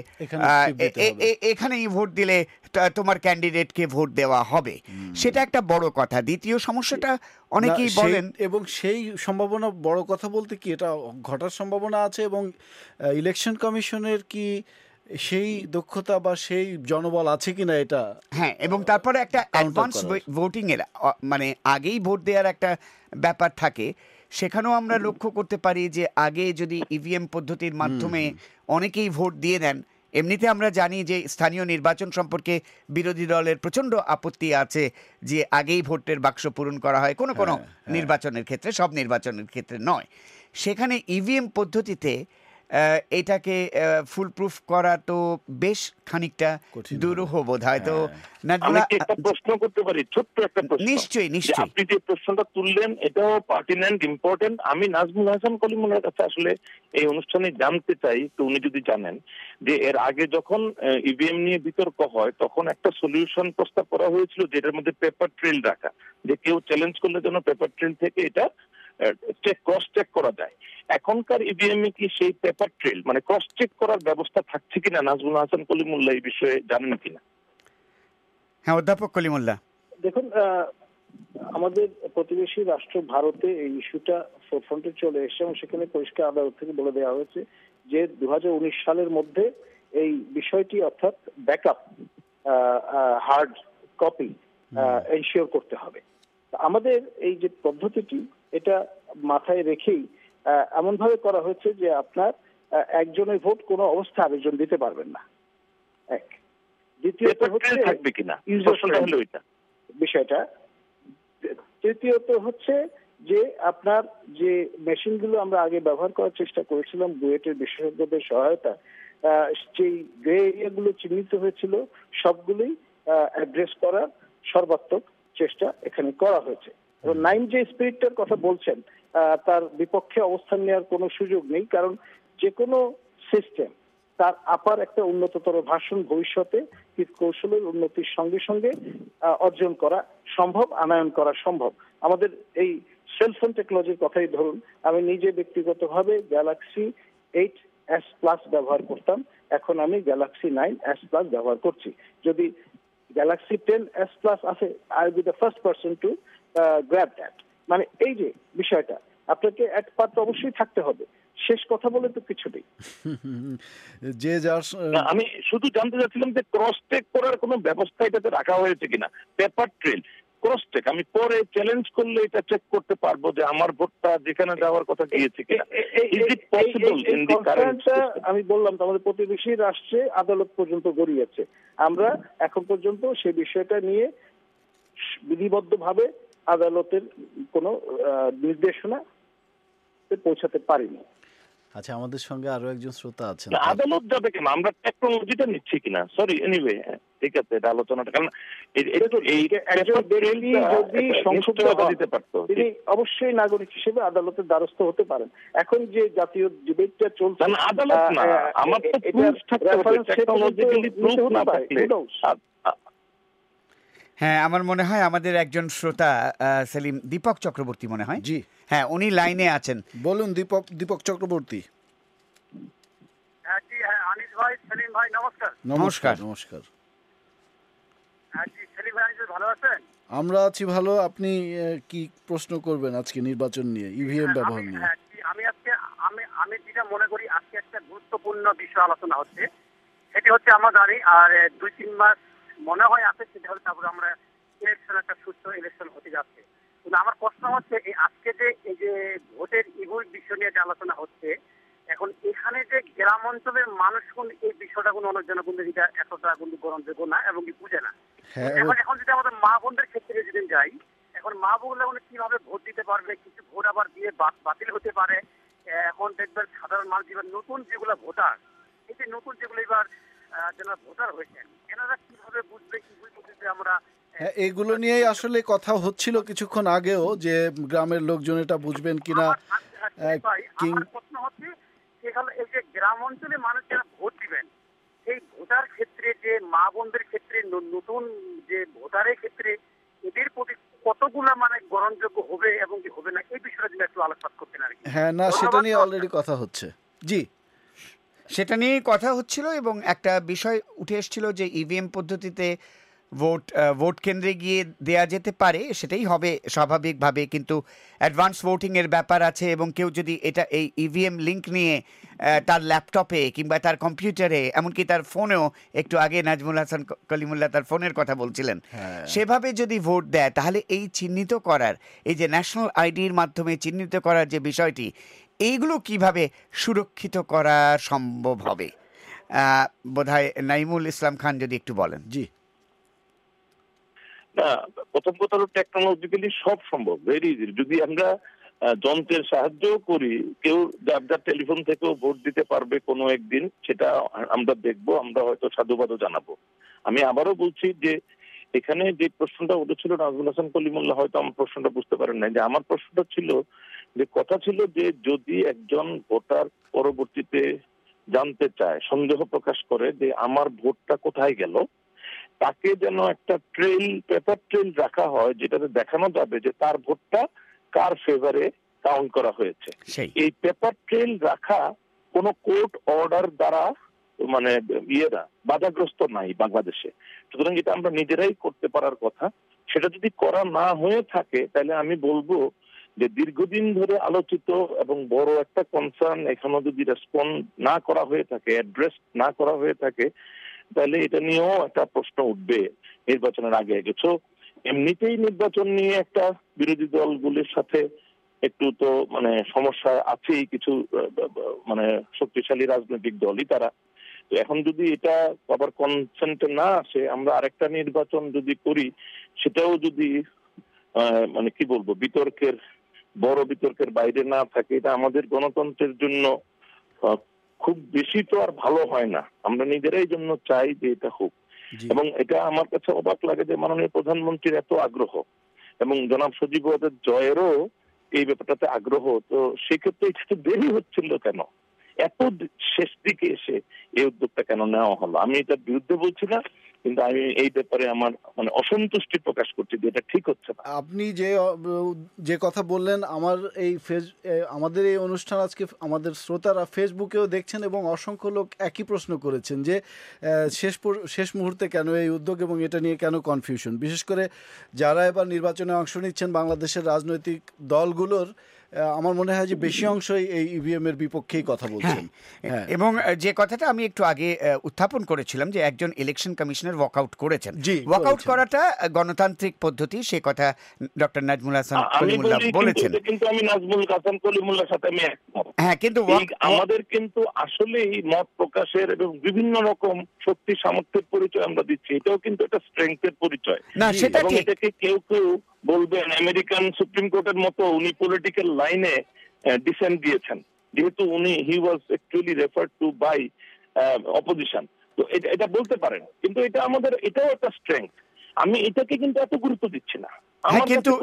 এখানেই ভোট দিলে তোমার ক্যান্ডিডেটকে ভোট দেওয়া হবে। সেটা একটা বড় কথা। দ্বিতীয় সমস্যাটা অনেকেই বলেন, এবং সেই সম্ভাবনা, বড় কথা বলতে কি এটা ঘটার সম্ভাবনা আছে, এবং ইলেকশন কমিশনের কি সেই দক্ষতা বা সেই জনবল আছে কিনা এটা। হ্যাঁ, এবং তারপরে একটা অ্যাডভান্স ভোটিং এর মানে আগেই ভোট দেওয়ার একটা ব্যাপার থাকে। সেখানেও আমরা লক্ষ্য করতে পারি যে আগে যদি ইভিএম পদ্ধতির মাধ্যমে অনেকেই ভোট দিয়ে দেন, এমনিতে আমরা জানি যে স্থানীয় নির্বাচন সম্পর্কে বিরোধী দলের প্রচণ্ড আপত্তি আছে যে আগেই ভোটের বাক্স পূরণ করা হয় কোনো কোনো নির্বাচনের ক্ষেত্রে, সব নির্বাচনের ক্ষেত্রে নয়। সেখানে ইভিএম পদ্ধতিতে এটাকে ফুল প্রুফ করা তো বেশ খানিকটা দুরূহ বোধ হয়। তো একটা প্রশ্ন করতে পারি, ছোট্ট একটা প্রশ্ন। নিশ্চয়ই নিশ্চয়ই আপনি যে প্রশ্নটা তুললেন এটাও পার্টিনেন্ট, ইম্পর্টেন্ট। আমি নাজমুল হাসান কলিমুল্লাহর কাছে আসলে এই অনুষ্ঠানে জানতে চাই, তো উনি যদি জানেন যে এর আগে যখন ইভিএম নিয়ে বিতর্ক হয় তখন একটা সলিউশন প্রস্তাব করা হয়েছিল যেটার মধ্যে পেপার ট্রেল রাখা, যে কেউ চ্যালেঞ্জ করলে যেন পেপার ট্রেল থেকে এটা চেক ক্রস চেক করা যায়। এখনকার ইভিএম এ কি সেই পেপার ট্রেল মানে ক্রস চেক করার ব্যবস্থা থাকছে কিনা নাজমুল হাসান কলিমুল্লাহ এই বিষয়ে জানেন কিনা? হ্যাঁ, অধ্যাপক কলিমুল্লাহ। দেখুন, আমাদের প্রতিবেশী রাষ্ট্র ভারতে এই ইস্যুটা ফোরফ্রন্টে চলে এসেছে, এবং সেখানে পরিষ্কার আদালত থেকে বলে দেওয়া হয়েছে যে দু হাজার উনিশ সালের মধ্যে এই বিষয়টি অর্থাৎ ব্যাকআপ হার্ড কপি এনশিওর করতে হবে। আমাদের এই যে পদ্ধতিটি এটা মাথায় রেখেই এমন ভাবে করা হয়েছে যে আপনার একজনের ভোট কোনো অবস্থা আরেকজন দিতে পারবেন না। এক দ্বিতীয়ত হচ্ছে বিষয়টা। তৃতীয়ত হচ্ছে যে আপনার যে মেশিনগুলো আমরা আগে ব্যবহার করার চেষ্টা করেছিলাম বুয়েটের বিশেষজ্ঞদের সহায়তা, যেই গ্রে এরিয়াগুলো চিহ্নিত হয়েছিল সবগুলোই অ্যাড্রেস করার সর্বাত্মক চেষ্টা এখানে করা হয়েছে। এবং নাইন যে স্পিরিটটার কথা বলছেন তার বিপক্ষে অবস্থান নেওয়ার কোনো সুযোগ নেই, কারণ যে কোনো সিস্টেম তার আপার একটা উন্নততর ভার্সন ভবিষ্যতে কৌশলের উন্নতির সঙ্গে সঙ্গে অর্জন করা সম্ভব, আনয়ন করা সম্ভব। আমাদের এই সেলফোন টেকনোলজির কথাই ধরুন, আমি নিজে ব্যক্তিগতভাবে গ্যালাক্সি এইট এস প্লাস ব্যবহার করতাম, এখন আমি গ্যালাক্সি নাইন এস প্লাস ব্যবহার করছি। যদি গ্যালাক্সি টেন এস প্লাস আসে, I will be the first person to grab that. মানে এই যে বিষয়টা, আপনাকে এক পাত্র অবশ্যই থাকতে হবে। শেষ কথা বলে তো কিছু নেই। যে যার আমি শুধু জানতে চাচ্ছিলাম যে ক্রস চেক করার কোনো ব্যবস্থা এটাতে রাখা হয়েছে কিনা। পেপার ট্রেল ক্রস চেক, আমি পরে চ্যালেঞ্জ করলে এটা চেক করতে পারবো যে আমার ভোটটা যেখানে যাওয়ার কথা গিয়েছে কিনা। Is it possible in the current? আমি বললাম তো আমাদের প্রতিবেশী রাষ্ট্রে আদালত পর্যন্ত গড়িয়েছে। আমরা এখন পর্যন্ত সেই বিষয়টা নিয়ে বিধিবদ্ধভাবে আদালতের কোনো নির্দেশনা পৌঁছাতে পারিনি। আচ্ছা, আমাদের সঙ্গে আরো একজন শ্রোতা আছেন। আদালত যাবে কেন, আমরা টেকনোলজিটা নিচ্ছি কিনা। সরি, এনিওয়ে ঠিক আছে, এটা আলোচনাটা কারণ তিনি অবশ্যই নাগরিক হিসেবে আদালতের দ্বারস্থ হতে পারেন। এখন যে জাতীয় ডিবেটটা চলছে, আদালত না, আমার তো প্রুফ থাকতে হবে, টেকনোলজিক্যালি প্রুফ না থাকলে। হ্যাঁ, আমার মনে হয় আমাদের একজন শ্রোতা সেলিম দীপক চক্রবর্তী মনে হয়। জি হ্যাঁ, উনি লাইনে আছেন। বলুন দীপক দীপক চক্রবর্তী। হ্যাঁ জি, হ্যাঁ আনিস ভাই, সেলিম ভাই নমস্কার। নমস্কার নমস্কার। হ্যাঁ জি, সেলিম ভাই ভালো আছেন? আমরা আছি ভালো। আপনি কি প্রশ্ন করবেন আজকে নির্বাচন নিয়ে, ইভিএম ব্যবহার নিয়ে? হ্যাঁ, আমি আজকে আমি আমি যেটা মনে করি আজকে একটা গুরুত্বপূর্ণ বিষয় আলোচনা হচ্ছে, সেটি হচ্ছে আমার গাড়ি আর দুই তিন মাস মনে হয় আছে, সেটা হলে তারপরে আমরা ইলেকশন একটা সুস্থ ইলেকশন হতে যাচ্ছে। কিন্তু আমার প্রশ্ন হচ্ছে এই আজকে যে এই যে ভোটের ইভুল বিষয় নিয়ে যে আলোচনা হচ্ছে, এখন এখানে যে গ্রাম অঞ্চলের মানুষ কিন্তু এই বিষয়টা কোনো অনেক জন কিন্তু এটা এতটা কিন্তু গ্রহণযোগ্য না এবং কি বুঝে না। এখন এখন যদি আমাদের মা বোনদের ক্ষেত্রে যদি যাই, এখন মা বোনরা মানে কিভাবে ভোট দিতে পারবে, কিছু ভোট আবার দিয়ে বাতিল হতে পারে। এখন দেখবেন সাধারণ মানুষ এবার নতুন যেগুলো ভোটার, এই যে নতুন যেগুলো এবার যারা ভোটার হয়েছেন এনারা কিভাবে বুঝবে কি বুঝবে যে আমরা হ্যাঁ, এগুলো নিয়েই আসলে কথা হচ্ছিল কিছুক্ষণ আগেও যে গ্রামের লোকজন এটা বুঝবেন কিনা। আমার প্রশ্ন হচ্ছে সেখানে এই যে গ্রাম অঞ্চলে মানুষ যারা ভোট দিবেন সেই ভোটার ক্ষেত্রে যে মা বোনদের ক্ষেত্রে নতুন যে ভোটারের ক্ষেত্রে এদের প্রতি কতগুলা মানে গ্রহণযোগ্য হবে এবং কি হবে না এই বিষয়ে যদি একটু আলোচনা করতেন আর কি। হ্যাঁ, না সেটা নিয়ে অলরেডি কথা হচ্ছে। জি, সেটা নিয়ে কথা হচ্ছিল এবং একটা বিষয় উঠে এসেছিল যে ইভিএম পদ্ধতিতে ভোট ভোট কেন্দ্রে গিয়ে দেয়া যেতে পারে, সেটাই হবে স্বাভাবিকভাবে, কিন্তু অ্যাডভান্স ভোটিংয়ের ব্যাপার আছে এবং কেউ যদি এটা এই ইভিএম লিঙ্ক নিয়ে তার ল্যাপটপে কিংবা তার কম্পিউটারে এমনকি তার ফোনেও, একটু আগে নাজমুল হাসান কলিমুল্লাহ তার ফোনের কথা বলছিলেন, সেভাবে যদি ভোট দেয় তাহলে এই চিহ্নিত করার, এই যে ন্যাশনাল আইডির মাধ্যমে চিহ্নিত করার যে বিষয়টি, এইগুলো কিভাবে সুরক্ষিত করা সম্ভব হবে বোধহয় নাইমুল ইসলাম খান যদি একটু বলেন। জি, না, প্রথম কথা হলো টেকনোলজিক্যালি সব সম্ভব, ভেরি ইজি। যদি আমরা যন্ত্রের সাহায্য করি, কেউ যার যার টেলিফোন থেকেও ভোট দিতে পারবে কোনো একদিন, সেটা আমরা দেখবো, আমরা হয়তো সাধুবাদও জানাবো। আমি আবারও বলছি যে এখানে যে প্রশ্নটা উঠেছিল নাজমুল হাসান কলিমুল্লাহ হয়তো আমার প্রশ্নটা বুঝতে পারেন নাই, যে আমার প্রশ্নটা ছিল যে কথা ছিল যে যদি একজন ভোটার পরবর্তীতে জানতে চায়, সন্দেহ প্রকাশ করে যে আমার ভোটটা কোথায় গেল, তাকে যেন একটা ট্রেল, পেপার ট্রেল রাখা হয় যেটাতে দেখানো যাবে যে তার ভোটটা কার ফেভারে কাউন্ট করা হয়েছে। এই পেপার ট্রেল রাখা কোন কোর্ট অর্ডার দ্বারা মানে ইয়েরা বাধাগ্রস্ত নাই বাংলাদেশে, সুতরাং এটা আমরা নিজেরাই করতে পারার কথা। সেটা যদি করা না হয়ে থাকে তাহলে আমি বলবো যে দীর্ঘদিন ধরে আলোচিত এবং বড় একটা কনসার্ন এখনো যদি রেসপন্ড না করা হয়ে থাকে, অ্যাড্রেস না করা হয়ে থাকে, তাহলে এটা নিয়েও একটা প্রশ্ন উঠবে নির্বাচনের আগে আগে। তো এমনিতেই নির্বাচন নিয়ে একটা বিরোধী দলগুলির সাথে একটু তো মানে সমস্যা আছেই, কিছু মানে শক্তিশালী রাজনৈতিক দলই তারা। তো এখন যদি এটা আবার কনসেন্টে না আসে, আমরা আরেকটা নির্বাচন যদি করি, সেটাও যদি মানে কি বলবো বিতর্কের, বড় বিতর্কের বাইরে না থাকে, এটা আমাদের গণতন্ত্রের জন্য খুব বেশি তো আর ভালো হয় না। আমরা নিজেরাই জন্য চাই যে এটা হোক। এবং এটা আমার কাছে অবাক লাগে যে মাননীয় প্রধানমন্ত্রীর এত আগ্রহ এবং জনাব সজীব ওয়াজেদ জয়েরও এই ব্যাপারটাতে আগ্রহ, তো সেক্ষেত্রে একটু দেরি হচ্ছিল কেন, এত শেষ দিকে এসে এই উদ্যোগটা কেন নেওয়া হলো? আমি এটার বিরুদ্ধে বলছি না, কিন্তু আমি এই ব্যাপারে আমার মানে অসন্তুষ্টি প্রকাশ করছি যে এটা ঠিক হচ্ছে না। আপনি যে যে কথা বললেন, আমার এই ফেস আমাদের এই অনুষ্ঠান আজকে আমাদের শ্রোতারা ফেসবুকেও দেখছেন এবং অসংখ্য লোক একই প্রশ্ন করেছেন যে শেষ শেষ মুহূর্তে কেন এই উদ্যোগ এবং এটা নিয়ে কেন কনফিউশন। বিশেষ করে যারা এবার নির্বাচনে অংশ নিচ্ছেন বাংলাদেশের রাজনৈতিক দলগুলোর, আমার মনে হয় যে বেশি অংশই এই ইভিএম এর বিপক্ষেই কথা বলছেন। এবং যে কথাটা আমি একটু আগে উত্থাপন করেছিলাম যে একজন ইলেকশন কমিশনার ওয়াকআউট করেছেন, ওয়াকআউট করাটা গণতান্ত্রিক পদ্ধতি, সে কথা ডক্টর নাজমুল হাসান কলিমুল্লাহ বলেছেন। কিন্তু আমি নাজমুল হাসান কলিমুল্লাহর সাথে আমি একমত। হ্যাঁ, কিন্তু আমাদের কিন্তু আসলেই মত প্রকাশের এবং বিভিন্ন রকম শক্তি সামর্থ্যের পরিচয় আমরা দিচ্ছি, এটাও কিন্তু একটা স্ট্রেংথের পরিচয় না, সেটা ঠিক। এটাকে কেউ কেউ বলবেন আমেরিকান সুপ্রিম কোর্টের মতো উনি পলিটিক্যাল লাইনে ডিসেন্ট দিয়েছেন, যেহেতু উনি he was actually referred to by opposition. তো এটা এটা বলতে পারেন, কিন্তু এটা আমাদের এটাও একটা স্ট্রেংথ। আমি এটাকে কিন্তু এত গুরুত্ব দিচ্ছি না। কিন্তু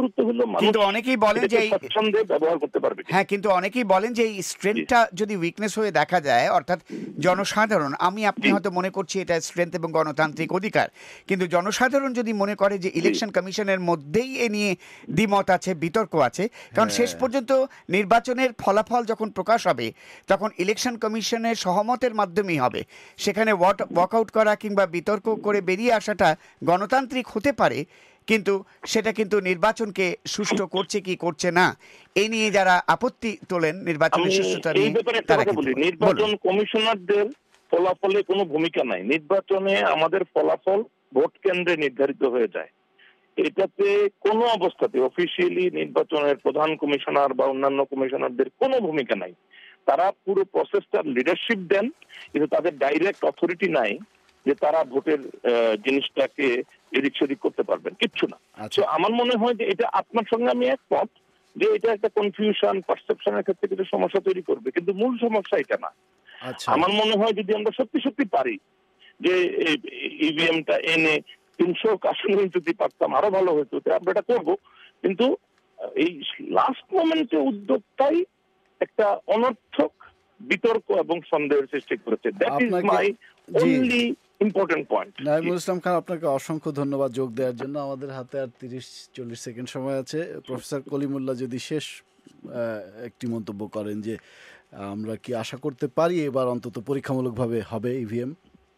অনেকেই বলেন যে ব্যবহার করতে পারবে। হ্যাঁ, কিন্তু অনেকেই বলেন যে এই স্ট্রেংথটা যদি উইকনেস হয়ে দেখা যায়, অর্থাৎ জনসাধারণ, আমি আপনি হয়তো মনে করছি এটা স্ট্রেংথ এবং গণতান্ত্রিক অধিকার, কিন্তু জনসাধারণ যদি মনে করে যে ইলেকশন কমিশনের মধ্যেই এ নিয়ে দ্বিমত আছে, বিতর্ক আছে, কারণ শেষ পর্যন্ত নির্বাচনের ফলাফল যখন প্রকাশ হবে তখন ইলেকশন কমিশনের সহমতের মাধ্যমেই হবে। সেখানে ওয়াকআউট করা কিংবা বিতর্ক করে বেরিয়ে আসাটা গণতান্ত্রিক হতে পারে, কিন্তু সেটা কিন্তু নির্বাচনকে সুষ্ঠু করছে কি করছে না এই নিয়ে যারা আপত্তি তোলেন নির্বাচনের সুষ্ঠুতা নিয়ে, তারা বলি নির্বাচন কমিশনারদের ফলাফলে কোনো ভূমিকা নাই। নির্বাচনে আমাদের ফলাফল ভোট কেন্দ্রে নির্ধারিত হয়ে যায় এটাতে কোনো অবস্থাতে অফিসিয়ালি নির্বাচনের প্রধান কমিশনার বা অন্যান্য কমিশনারদের কোনো ভূমিকা নাই। তারা পুরো প্রসেসটার লিডারশিপ দেন, কিন্তু তাদের ডাইরেক্ট অথরিটি নাই যে তারা ভোটের জিনিসটাকে এদিক সেদিক করতে পারবেন, কিচ্ছু না। তো আমার মনে হয় যে এটা আপনার সঙ্গে আমি একমত যে এটা একটা কনফিউশন পারসেপশনের ক্ষেত্রে কিছু সমস্যা তৈরি করবে, কিন্তু মূল সমস্যা এটা না। আমার মনে হয় যদি আমরা সত্যি সত্যি পারি যে ইভিএমটা এনে তিনশো আসনে যদি পারতাম আরো ভালো হতো, আমরা এটা করবো। কিন্তু এই লাস্ট মোমেন্টে উদ্যোগটাই একটা অনর্থক বিতর্ক এবং সন্দেহের সৃষ্টি করেছে। That is my only important point. Naimul Islam Khan, আপনাকে অসংখ্য ধন্যবাদ যোগ দেওয়ার জন্য। আমাদের হাতে আর তিরিশ চল্লিশ সেকেন্ড সময় আছে। প্রফেসর কলিমুল্লাহ যদি শেষ একটি মন্তব্য করেন যে আমরা কি আশা করতে পারি এবার অন্তত পরীক্ষামূলকভাবে হবে ইভিএম?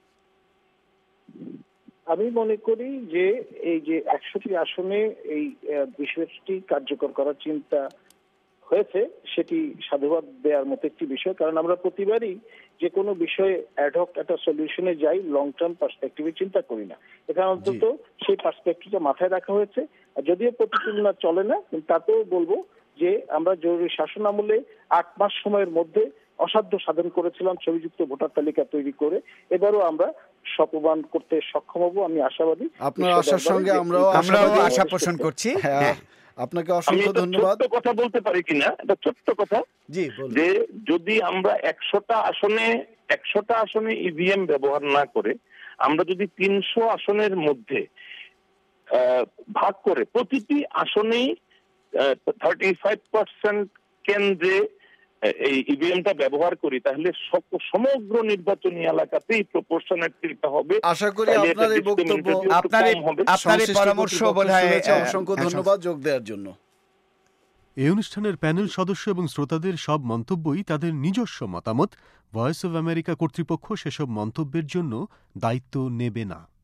আমি মনে করি যে এই যে একশোটি আসনে এই বিষয়টি কার্যকর করার চিন্তা হয়েছে সেটি সাধুবাদ দেওয়ার মতো একটি বিষয়, কারণ আমরা প্রতিবারই যে কোনো বিষয়ে অ্যাডহক একটা সলিউশনে যাই, লং টার্ম পার্সপেক্টিভে চিন্তা করি না। এখানে অন্তত সেই পার্সপেক্টিভটা মাথায় রাখা হয়েছে। যদিও প্রতিতুলনা চলে না, কিন্তু তাতেও বলবো যে আমরা জরুরি শাসন আমলে আট মাস সময়ের মধ্যে অসাধ্য সাধন করেছিলাম ছবিযুক্ত ভোটার তালিকা তৈরি করে। এবারও আমরা সপবান করতে সক্ষম হব, আমি আশাবাদী। আপনার আশার সঙ্গে আমরাও আমরাও আশা পোষণ করছি। হ্যাঁ, আপনাকে অসংখ্য ধন্যবাদ। ছোট্ট কথা বলতে পারি কিনা, এটা ছোট্ট কথা, জি, যে যদি আমরা একশোটা আসনে একশোটা আসনে ইভিএম ব্যবহার না করে আমরা যদি তিনশো আসনের মধ্যে ভাগ করে প্রতিটি আসনেই থার্টি ফাইভ পার্সেন্ট কেন্দ্রে এই ইভিএমটা ব্যবহার করি, তাহলে সমগ্র নির্বাচনী এলাকাতেই প্রপোর্শনালিটিটা হবে। আশা করি আপনার এই বক্তব্য, আপনার আপনার পরামর্শ বোধহয়। অসংখ্য ধন্যবাদ যোগ দেওয়ার জন্য। এই অনুষ্ঠানের প্যানেল সদস্য এবং শ্রোতাদের সব মন্তব্যই তাদের নিজস্ব মতামত। ভয়েস অব আমেরিকা কর্তৃপক্ষ সেসব মন্তব্যের জন্য দায়িত্ব নেবে না।